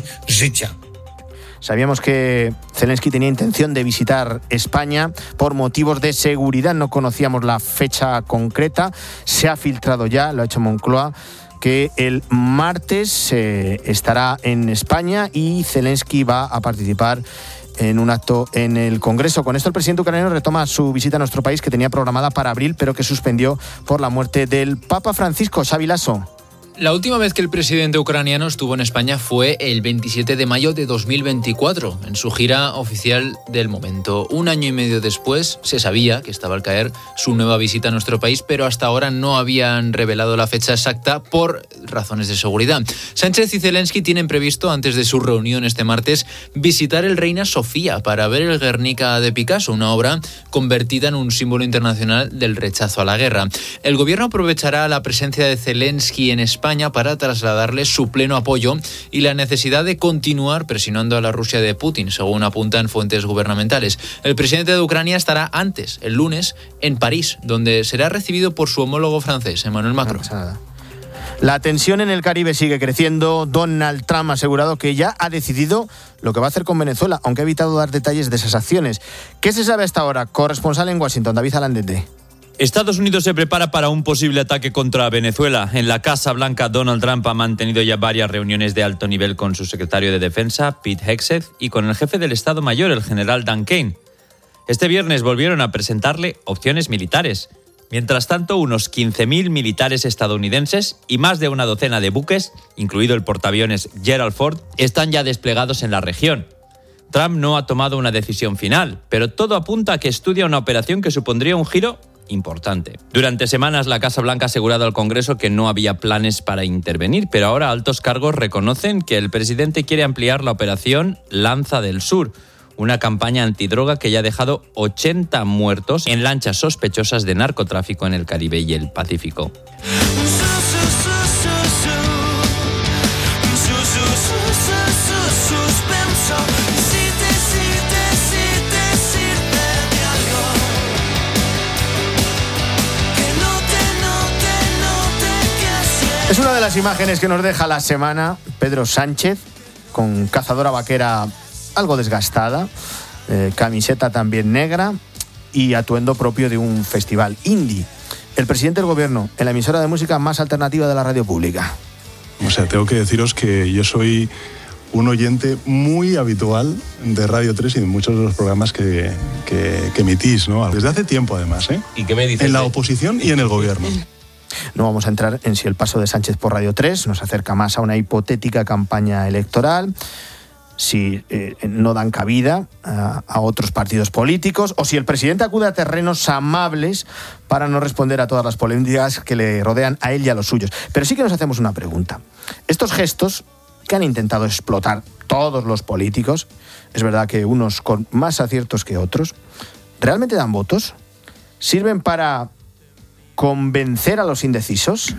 Sabíamos que Zelensky tenía intención de visitar España por motivos de seguridad. No conocíamos la fecha concreta. Se ha filtrado ya, lo ha hecho Moncloa, que el martes estará en España y Zelensky va a participar en un acto en el Congreso. Con esto el presidente ucraniano retoma su visita a nuestro país, que tenía programada para abril, pero que suspendió por la muerte del Papa Francisco. Xavi Lasso. La última vez que el presidente ucraniano estuvo en España fue el 27 de mayo de 2024, en su gira oficial del momento. Un año y medio después se sabía que estaba al caer su nueva visita a nuestro país, pero hasta ahora no habían revelado la fecha exacta por razones de seguridad. Sánchez y Zelensky tienen previsto, antes de su reunión este martes, visitar el Reina Sofía para ver el Guernica de Picasso, una obra convertida en un símbolo internacional del rechazo a la guerra. El gobierno aprovechará la presencia de Zelensky en España para trasladarle su pleno apoyo y la necesidad de continuar presionando a la Rusia de Putin, según apuntan fuentes gubernamentales. El presidente de Ucrania estará antes, el lunes, en París, donde será recibido por su homólogo francés, Emmanuel Macron. La tensión en el Caribe sigue creciendo. Donald Trump ha asegurado que ya ha decidido lo que va a hacer con Venezuela, aunque ha evitado dar detalles de esas acciones. ¿Qué se sabe hasta ahora? Corresponsal en Washington, David Alandete. Estados Unidos se prepara para un posible ataque contra Venezuela. En la Casa Blanca, Donald Trump ha mantenido ya varias reuniones de alto nivel con su secretario de Defensa, Pete Hegseth, y con el jefe del Estado Mayor, el general Dan Kane. Este viernes volvieron a presentarle opciones militares. Mientras tanto, unos 15.000 militares estadounidenses y más de una docena de buques, incluido el portaaviones Gerald Ford, están ya desplegados en la región. Trump no ha tomado una decisión final, pero todo apunta a que estudia una operación que supondría un giro importante. Durante semanas la Casa Blanca ha asegurado al Congreso que no había planes para intervenir, pero ahora altos cargos reconocen que el presidente quiere ampliar la operación Lanza del Sur, una campaña antidroga que ya ha dejado 80 muertos en lanchas sospechosas de narcotráfico en el Caribe y el Pacífico. Es una de las imágenes que nos deja la semana. Pedro Sánchez, con cazadora vaquera algo desgastada, camiseta también negra y atuendo propio de un festival indie. El presidente del gobierno en la emisora de música más alternativa de la radio pública. O sea, tengo que deciros que yo soy un oyente muy habitual de Radio 3 y de muchos de los programas que emitís, ¿no? Desde hace tiempo, además, ¿eh? ¿Y qué me dices? En la oposición y en el gobierno. No vamos a entrar en si el paso de Sánchez por Radio 3 nos acerca más a una hipotética campaña electoral, si no dan cabida a otros partidos políticos o si el presidente acude a terrenos amables para no responder a todas las polémicas que le rodean a él y a los suyos. Pero sí que nos hacemos una pregunta. Estos gestos que han intentado explotar todos los políticos, es verdad que unos con más aciertos que otros, ¿realmente dan votos? ¿Sirven para convencer a los indecisos?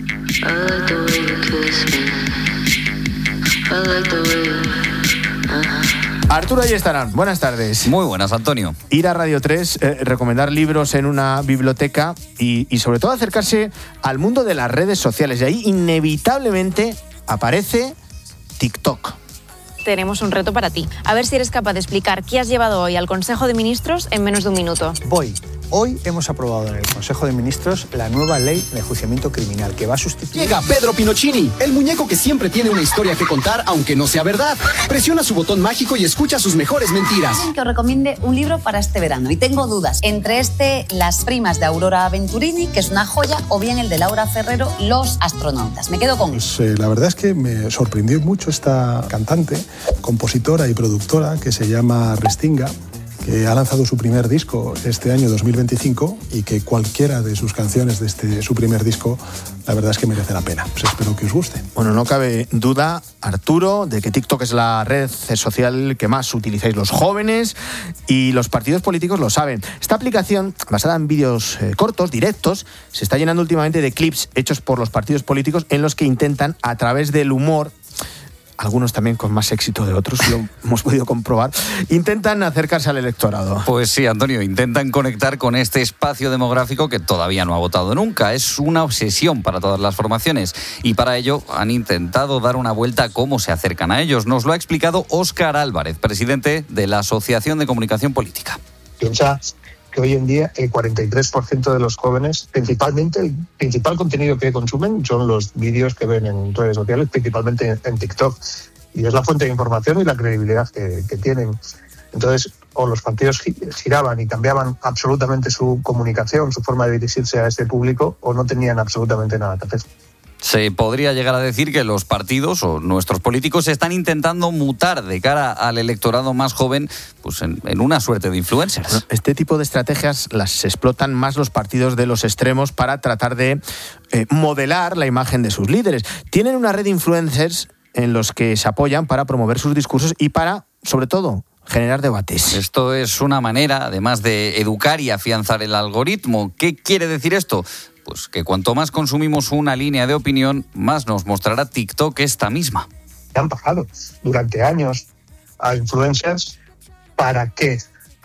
Arturo Ayestarán, buenas tardes. Muy buenas, Antonio. Ir a Radio 3, recomendar libros en una biblioteca y sobre todo acercarse al mundo de las redes sociales. Y ahí inevitablemente aparece TikTok. Tenemos un reto para ti. A ver si eres capaz de explicar qué has llevado hoy al Consejo de Ministros en menos de un minuto. Hoy hemos aprobado en el Consejo de Ministros la nueva ley de enjuiciamiento criminal que va a sustituir... Llega Pedro Pinochini, el muñeco que siempre tiene una historia que contar aunque no sea verdad. Presiona su botón mágico y escucha sus mejores mentiras. Quieren que os recomiende un libro para este verano y tengo dudas. Entre Las primas de Aurora Venturini, que es una joya, o bien el de Laura Ferrero, Los astronautas. Me quedo con... La verdad es que me sorprendió mucho esta cantante, compositora y productora que se llama Restinga, que ha lanzado su primer disco este año 2025 y que cualquiera de sus canciones de su primer disco, la verdad es que merece la pena. Pues espero que os guste. Bueno, no cabe duda, Arturo, de que TikTok es la red social que más utilizáis los jóvenes y los partidos políticos lo saben. Esta aplicación, basada en vídeos cortos, directos, se está llenando últimamente de clips hechos por los partidos políticos en los que intentan, a través del humor, algunos también con más éxito de otros, lo hemos podido comprobar, intentan acercarse al electorado. Pues sí, Antonio, intentan conectar con este espacio demográfico que todavía no ha votado nunca. Es una obsesión para todas las formaciones y para ello han intentado dar una vuelta a cómo se acercan a ellos. Nos lo ha explicado Óscar Álvarez, presidente de la Asociación de Comunicación Política. Piensa que hoy en día el 43% de los jóvenes, principalmente, el principal contenido que consumen son los vídeos que ven en redes sociales, principalmente en TikTok. Y es la fuente de información y la credibilidad que tienen. Entonces, o los partidos giraban y cambiaban absolutamente su comunicación, su forma de dirigirse a este público, o no tenían absolutamente nada que hacer. Se podría llegar a decir que los partidos o nuestros políticos están intentando mutar de cara al electorado más joven, pues en una suerte de influencers. Este tipo de estrategias las explotan más los partidos de los extremos para tratar de modelar la imagen de sus líderes. Tienen una red de influencers en los que se apoyan para promover sus discursos y para, sobre todo, generar debates. Esto es una manera, además de educar y afianzar el algoritmo. ¿Qué quiere decir esto? Pues que cuanto más consumimos una línea de opinión, más nos mostrará TikTok esta misma. Han pagado durante años a influencers para que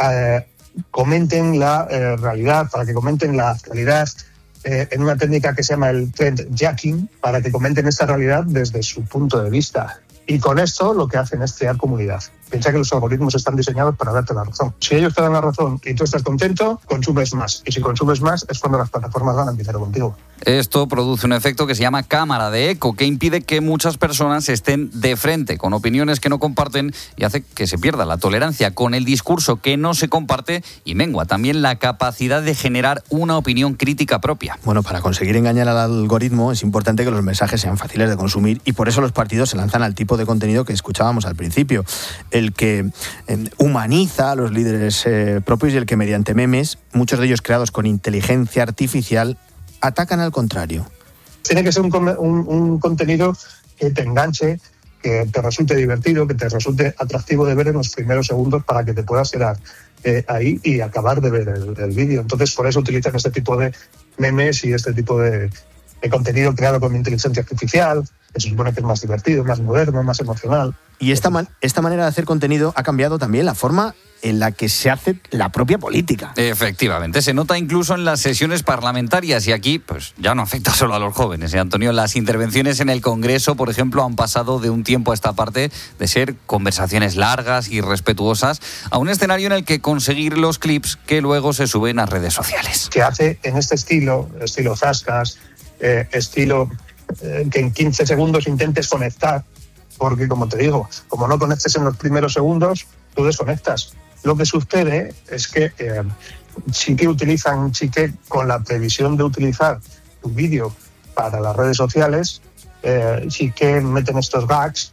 comenten la realidad, para que comenten la actualidad en una técnica que se llama el trend jacking, para que comenten esta realidad desde su punto de vista. Y con esto lo que hacen es crear comunidad. Piensa que los algoritmos están diseñados para darte la razón. Si ellos te dan la razón y tú estás contento, consumes más. Y si consumes más es cuando las plataformas ganan dinero contigo. Esto produce un efecto que se llama cámara de eco, que impide que muchas personas estén de frente con opiniones que no comparten y hace que se pierda la tolerancia con el discurso que no se comparte y mengua también la capacidad de generar una opinión crítica propia. Bueno, para conseguir engañar al algoritmo es importante que los mensajes sean fáciles de consumir y por eso los partidos se lanzan al tipo de contenido que escuchábamos al principio, el que humaniza a los líderes propios y el que mediante memes, muchos de ellos creados con inteligencia artificial, atacan al contrario. Tiene que ser un contenido que te enganche, que te resulte divertido, que te resulte atractivo de ver en los primeros segundos para que te puedas quedar ahí y acabar de ver el vídeo. Entonces, por eso utilizan este tipo de memes y este tipo de contenido creado con inteligencia artificial, que se supone que es más divertido, más moderno, más emocional. Y esta manera de hacer contenido ha cambiado también la forma en la que se hace la propia política. Efectivamente, se nota incluso en las sesiones parlamentarias y aquí pues ya no afecta solo a los jóvenes. Antonio, las intervenciones en el Congreso, por ejemplo, han pasado de un tiempo a esta parte de ser conversaciones largas y respetuosas a un escenario en el que conseguir los clips que luego se suben a redes sociales. Se hace en este estilo zascas, estilo que en 15 segundos intentes conectar, porque como te digo, como no conectes en los primeros segundos, tú desconectas. Lo que sucede es que sí que con la previsión de utilizar tu vídeo para las redes sociales, sí que meten estos gags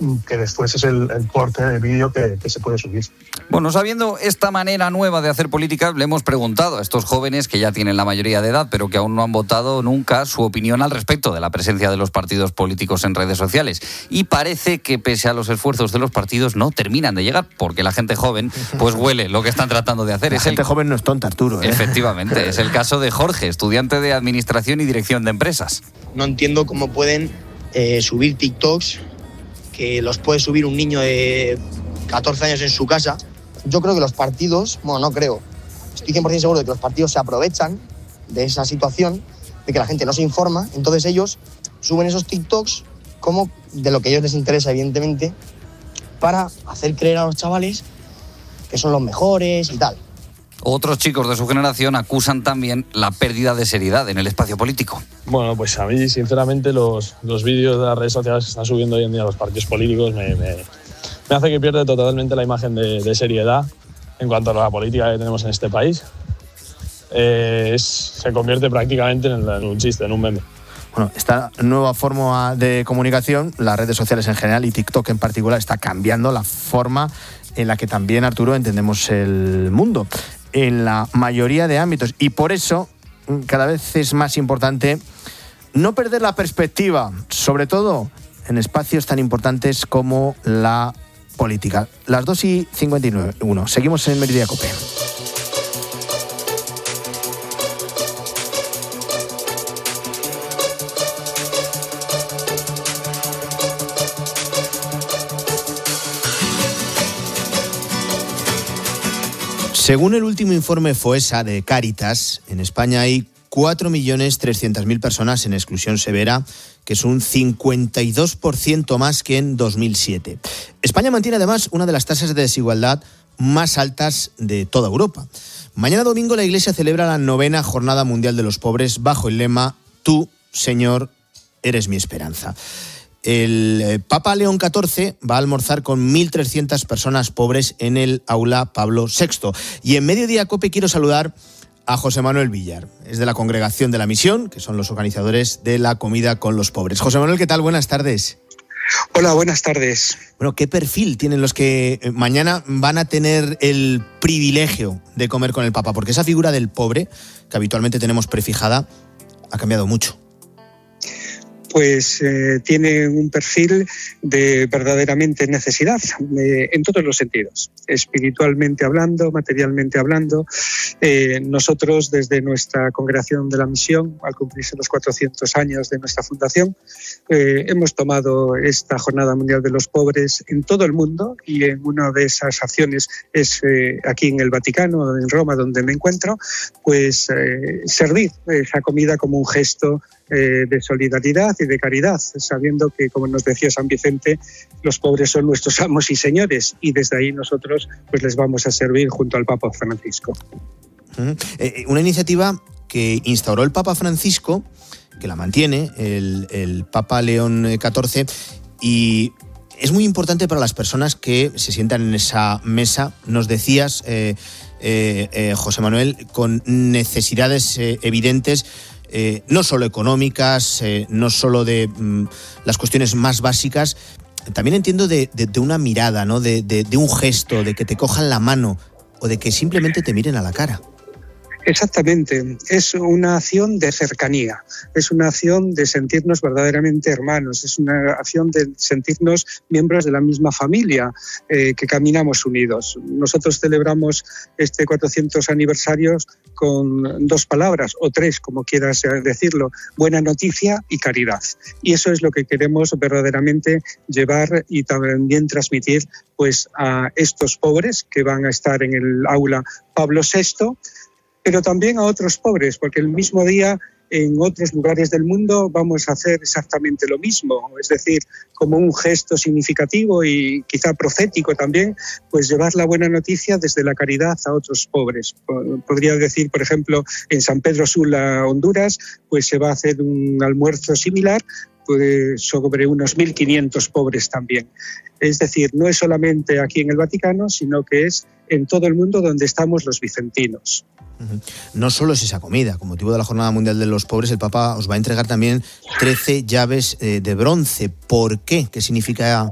que después es el corte de vídeo que se puede subir. Bueno, sabiendo esta manera nueva de hacer política, le hemos preguntado a estos jóvenes que ya tienen la mayoría de edad, pero que aún no han votado nunca, su opinión al respecto de la presencia de los partidos políticos en redes sociales. Y parece que pese a los esfuerzos de los partidos no terminan de llegar, porque la gente joven pues huele lo que están tratando de hacer. La gente joven no es tonta, Arturo. Efectivamente, es el caso de Jorge, estudiante de Administración y Dirección de Empresas. No entiendo cómo pueden subir TikToks que los puede subir un niño de 14 años en su casa. Yo creo que los partidos, estoy 100% seguro de que los partidos se aprovechan de esa situación, de que la gente no se informa, entonces ellos suben esos TikToks como de lo que a ellos les interesa, evidentemente, para hacer creer a los chavales que son los mejores y tal. Otros chicos de su generación acusan también la pérdida de seriedad en el espacio político. Bueno, pues a mí, sinceramente, los vídeos de las redes sociales que están subiendo hoy en día los partidos políticos me hace que pierda totalmente la imagen de seriedad en cuanto a la política que tenemos en este país. Se convierte prácticamente en un chiste, en un meme. Bueno, esta nueva forma de comunicación, las redes sociales en general y TikTok en particular, está cambiando la forma en la que también, Arturo, entendemos el mundo en la mayoría de ámbitos. Y por eso cada vez es más importante no perder la perspectiva, sobre todo en espacios tan importantes como la política. Las 2:51. Seguimos en Mediodía COPE. Según el último informe FOESA de Cáritas, en España hay 4.300.000 personas en exclusión severa, que es un 52% más que en 2007. España mantiene además una de las tasas de desigualdad más altas de toda Europa. Mañana domingo la Iglesia celebra la 9ª Jornada Mundial de los Pobres bajo el lema «Tú, Señor, eres mi esperanza». El Papa León XIV va a almorzar con 1.300 personas pobres en el aula Pablo VI. Y en Mediodía COPE quiero saludar a José Manuel Villar. Es de la Congregación de la Misión, que son los organizadores de la comida con los pobres. José Manuel, ¿qué tal? Buenas tardes. Hola, buenas tardes. Bueno, ¿qué perfil tienen los que mañana van a tener el privilegio de comer con el Papa? Porque esa figura del pobre, que habitualmente tenemos prefijada, ha cambiado mucho. Pues tiene un perfil de verdaderamente necesidad en todos los sentidos, espiritualmente hablando, materialmente hablando. Nosotros desde nuestra Congregación de la Misión, al cumplirse los 400 años de nuestra fundación, hemos tomado esta Jornada Mundial de los Pobres en todo el mundo, y en una de esas acciones es aquí en el Vaticano, en Roma, donde me encuentro, pues servir esa comida como un gesto de solidaridad y de caridad, sabiendo que, como nos decía San Vicente, los pobres son nuestros amos y señores, y desde ahí nosotros pues les vamos a servir junto al Papa Francisco. Una iniciativa que instauró el Papa Francisco, que la mantiene el Papa León XIV, y es muy importante para las personas que se sientan en esa mesa. Nos decías, José Manuel, con necesidades evidentes, no solo económicas, no solo de las cuestiones más básicas, también entiendo de una mirada, ¿no? de un gesto, de que te cojan la mano o de que simplemente te miren a la cara. Exactamente, es una acción de cercanía, es una acción de sentirnos verdaderamente hermanos, es una acción de sentirnos miembros de la misma familia, que caminamos unidos. Nosotros celebramos este 400 aniversario con 2 palabras, o 3, como quieras decirlo: buena noticia y caridad. Y eso es lo que queremos verdaderamente llevar y también transmitir pues a estos pobres que van a estar en el aula Pablo VI, pero también a otros pobres, porque el mismo día en otros lugares del mundo vamos a hacer exactamente lo mismo, es decir, como un gesto significativo y quizá profético también, pues llevar la buena noticia desde la caridad a otros pobres. Podría decir, por ejemplo, en San Pedro Sula, Honduras, pues se va a hacer un almuerzo similar sobre unos 1.500 pobres también. Es decir, no es solamente aquí en el Vaticano, sino que es en todo el mundo donde estamos los vicentinos. No solo es esa comida. Con motivo de la Jornada Mundial de los Pobres, el Papa os va a entregar también 13 llaves de bronce. ¿Por qué? ¿Qué significa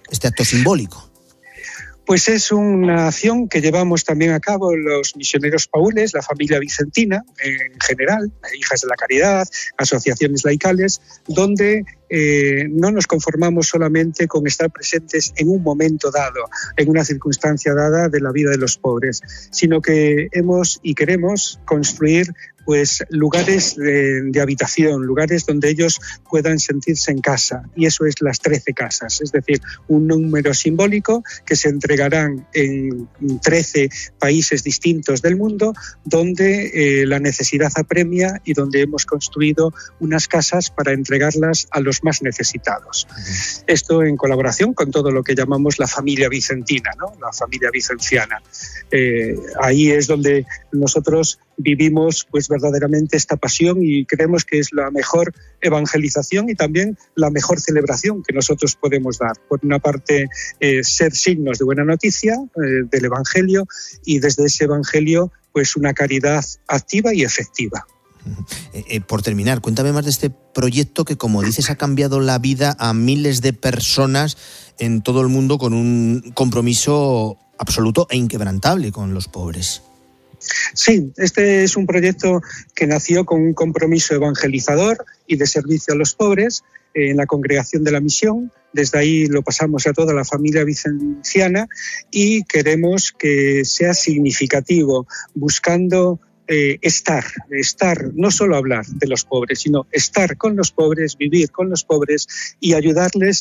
este acto simbólico? Pues es una acción que llevamos también a cabo los misioneros paules, la familia vicentina en general, Hijas de la Caridad, asociaciones laicales, donde no nos conformamos solamente con estar presentes en un momento dado, en una circunstancia dada de la vida de los pobres, sino que hemos y queremos construir pues lugares de habitación, lugares donde ellos puedan sentirse en casa, y eso es las 13 casas, es decir, un número simbólico que se entregarán en 13 países distintos del mundo, donde la necesidad apremia y donde hemos construido unas casas para entregarlas a los más necesitados. Esto en colaboración con todo lo que llamamos la familia vicentina, ¿no? La familia vicenciana. Ahí es donde nosotros vivimos pues verdaderamente esta pasión y creemos que es la mejor evangelización y también la mejor celebración que nosotros podemos dar. Por una parte, ser signos de buena noticia del Evangelio, y desde ese Evangelio pues una caridad activa y efectiva. Por terminar, cuéntame más de este proyecto que, como dices, ha cambiado la vida a miles de personas en todo el mundo con un compromiso absoluto e inquebrantable con los pobres. Sí, este es un proyecto que nació con un compromiso evangelizador y de servicio a los pobres en la Congregación de la Misión. Desde ahí lo pasamos a toda la familia vicenciana y queremos que sea significativo, buscando estar, no solo hablar de los pobres, sino estar con los pobres, vivir con los pobres y ayudarles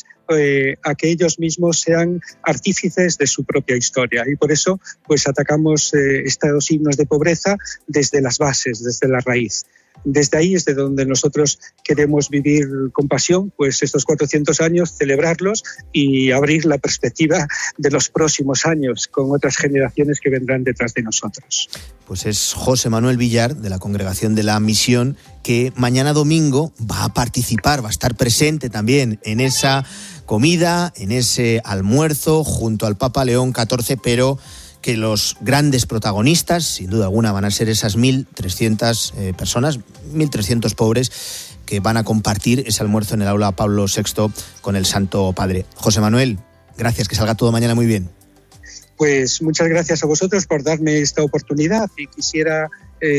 a que ellos mismos sean artífices de su propia historia. Y por eso pues atacamos estos signos de pobreza desde las bases, desde la raíz. Desde ahí es de donde nosotros queremos vivir con pasión pues estos 400 años, celebrarlos y abrir la perspectiva de los próximos años con otras generaciones que vendrán detrás de nosotros. Pues es José Manuel Villar, de la Congregación de la Misión, que mañana domingo va a participar, va a estar presente también en esa comida, en ese almuerzo junto al Papa León XIV, pero que los grandes protagonistas, sin duda alguna, van a ser esas 1.300 personas, 1.300 pobres, que van a compartir ese almuerzo en el aula Pablo VI con el Santo Padre. José Manuel, gracias, que salga todo mañana muy bien. Pues muchas gracias a vosotros por darme esta oportunidad, y quisiera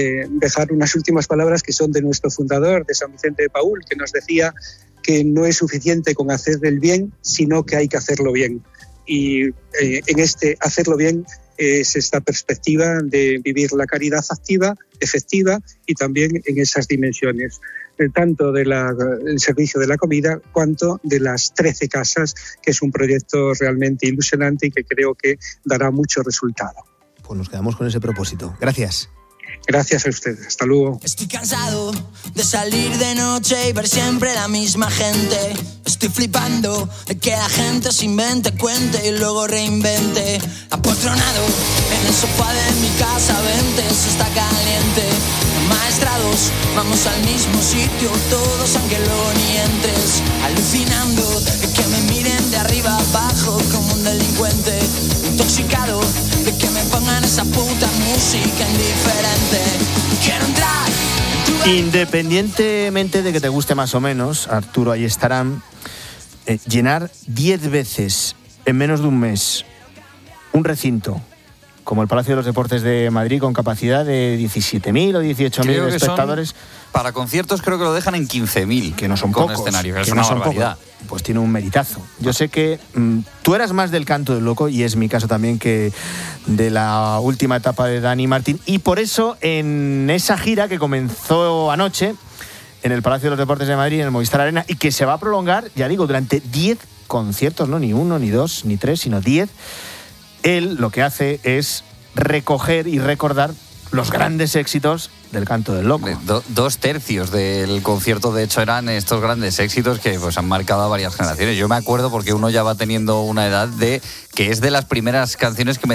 dejar unas últimas palabras que son de nuestro fundador, de San Vicente de Paúl, que nos decía que no es suficiente con hacer el bien, sino que hay que hacerlo bien. Y en este hacerlo bien es esta perspectiva de vivir la caridad activa, efectiva, y también en esas dimensiones, tanto del servicio de la comida cuanto de las 13 casas, que es un proyecto realmente ilusionante y que creo que dará mucho resultado. Pues nos quedamos con ese propósito. Gracias. Gracias a ustedes. Hasta luego. Estoy cansado de salir de noche y ver siempre la misma gente. Estoy flipando de que la gente se invente, cuente y luego reinvente. Apoltronado en el sofá de mi casa, vente, se está caliente. Maestrados, vamos al mismo sitio todos, aunque luego ni entres. Alucinando de que me miren de arriba abajo como un delincuente. Intoxicado de que me pongan esa puta música indiferente. Quiero entrar. Independientemente de que te guste más o menos, Arturo Ayestarán, llenar 10 veces en menos de un mes un recinto como el Palacio de los Deportes de Madrid, con capacidad de 17.000 o 18.000 espectadores. Para conciertos creo que lo dejan en 15.000. Que no son con pocos. Escenario, que es no una son barbaridad. Pocos. Pues tiene un meritazo. Yo sé que tú eras más del canto del loco, y es mi caso también, que de la última etapa de Dani Martín. Y por eso, en esa gira que comenzó anoche en el Palacio de los Deportes de Madrid, en el Movistar Arena, y que se va a prolongar, ya digo, durante 10 conciertos, no ni uno, ni dos, ni tres, sino 10, él lo que hace es recoger y recordar los grandes éxitos del canto del loco. 2/3 del concierto, de hecho, eran estos grandes éxitos que pues han marcado a varias generaciones. Yo me acuerdo, porque uno ya va teniendo una edad, de que es de las primeras canciones que me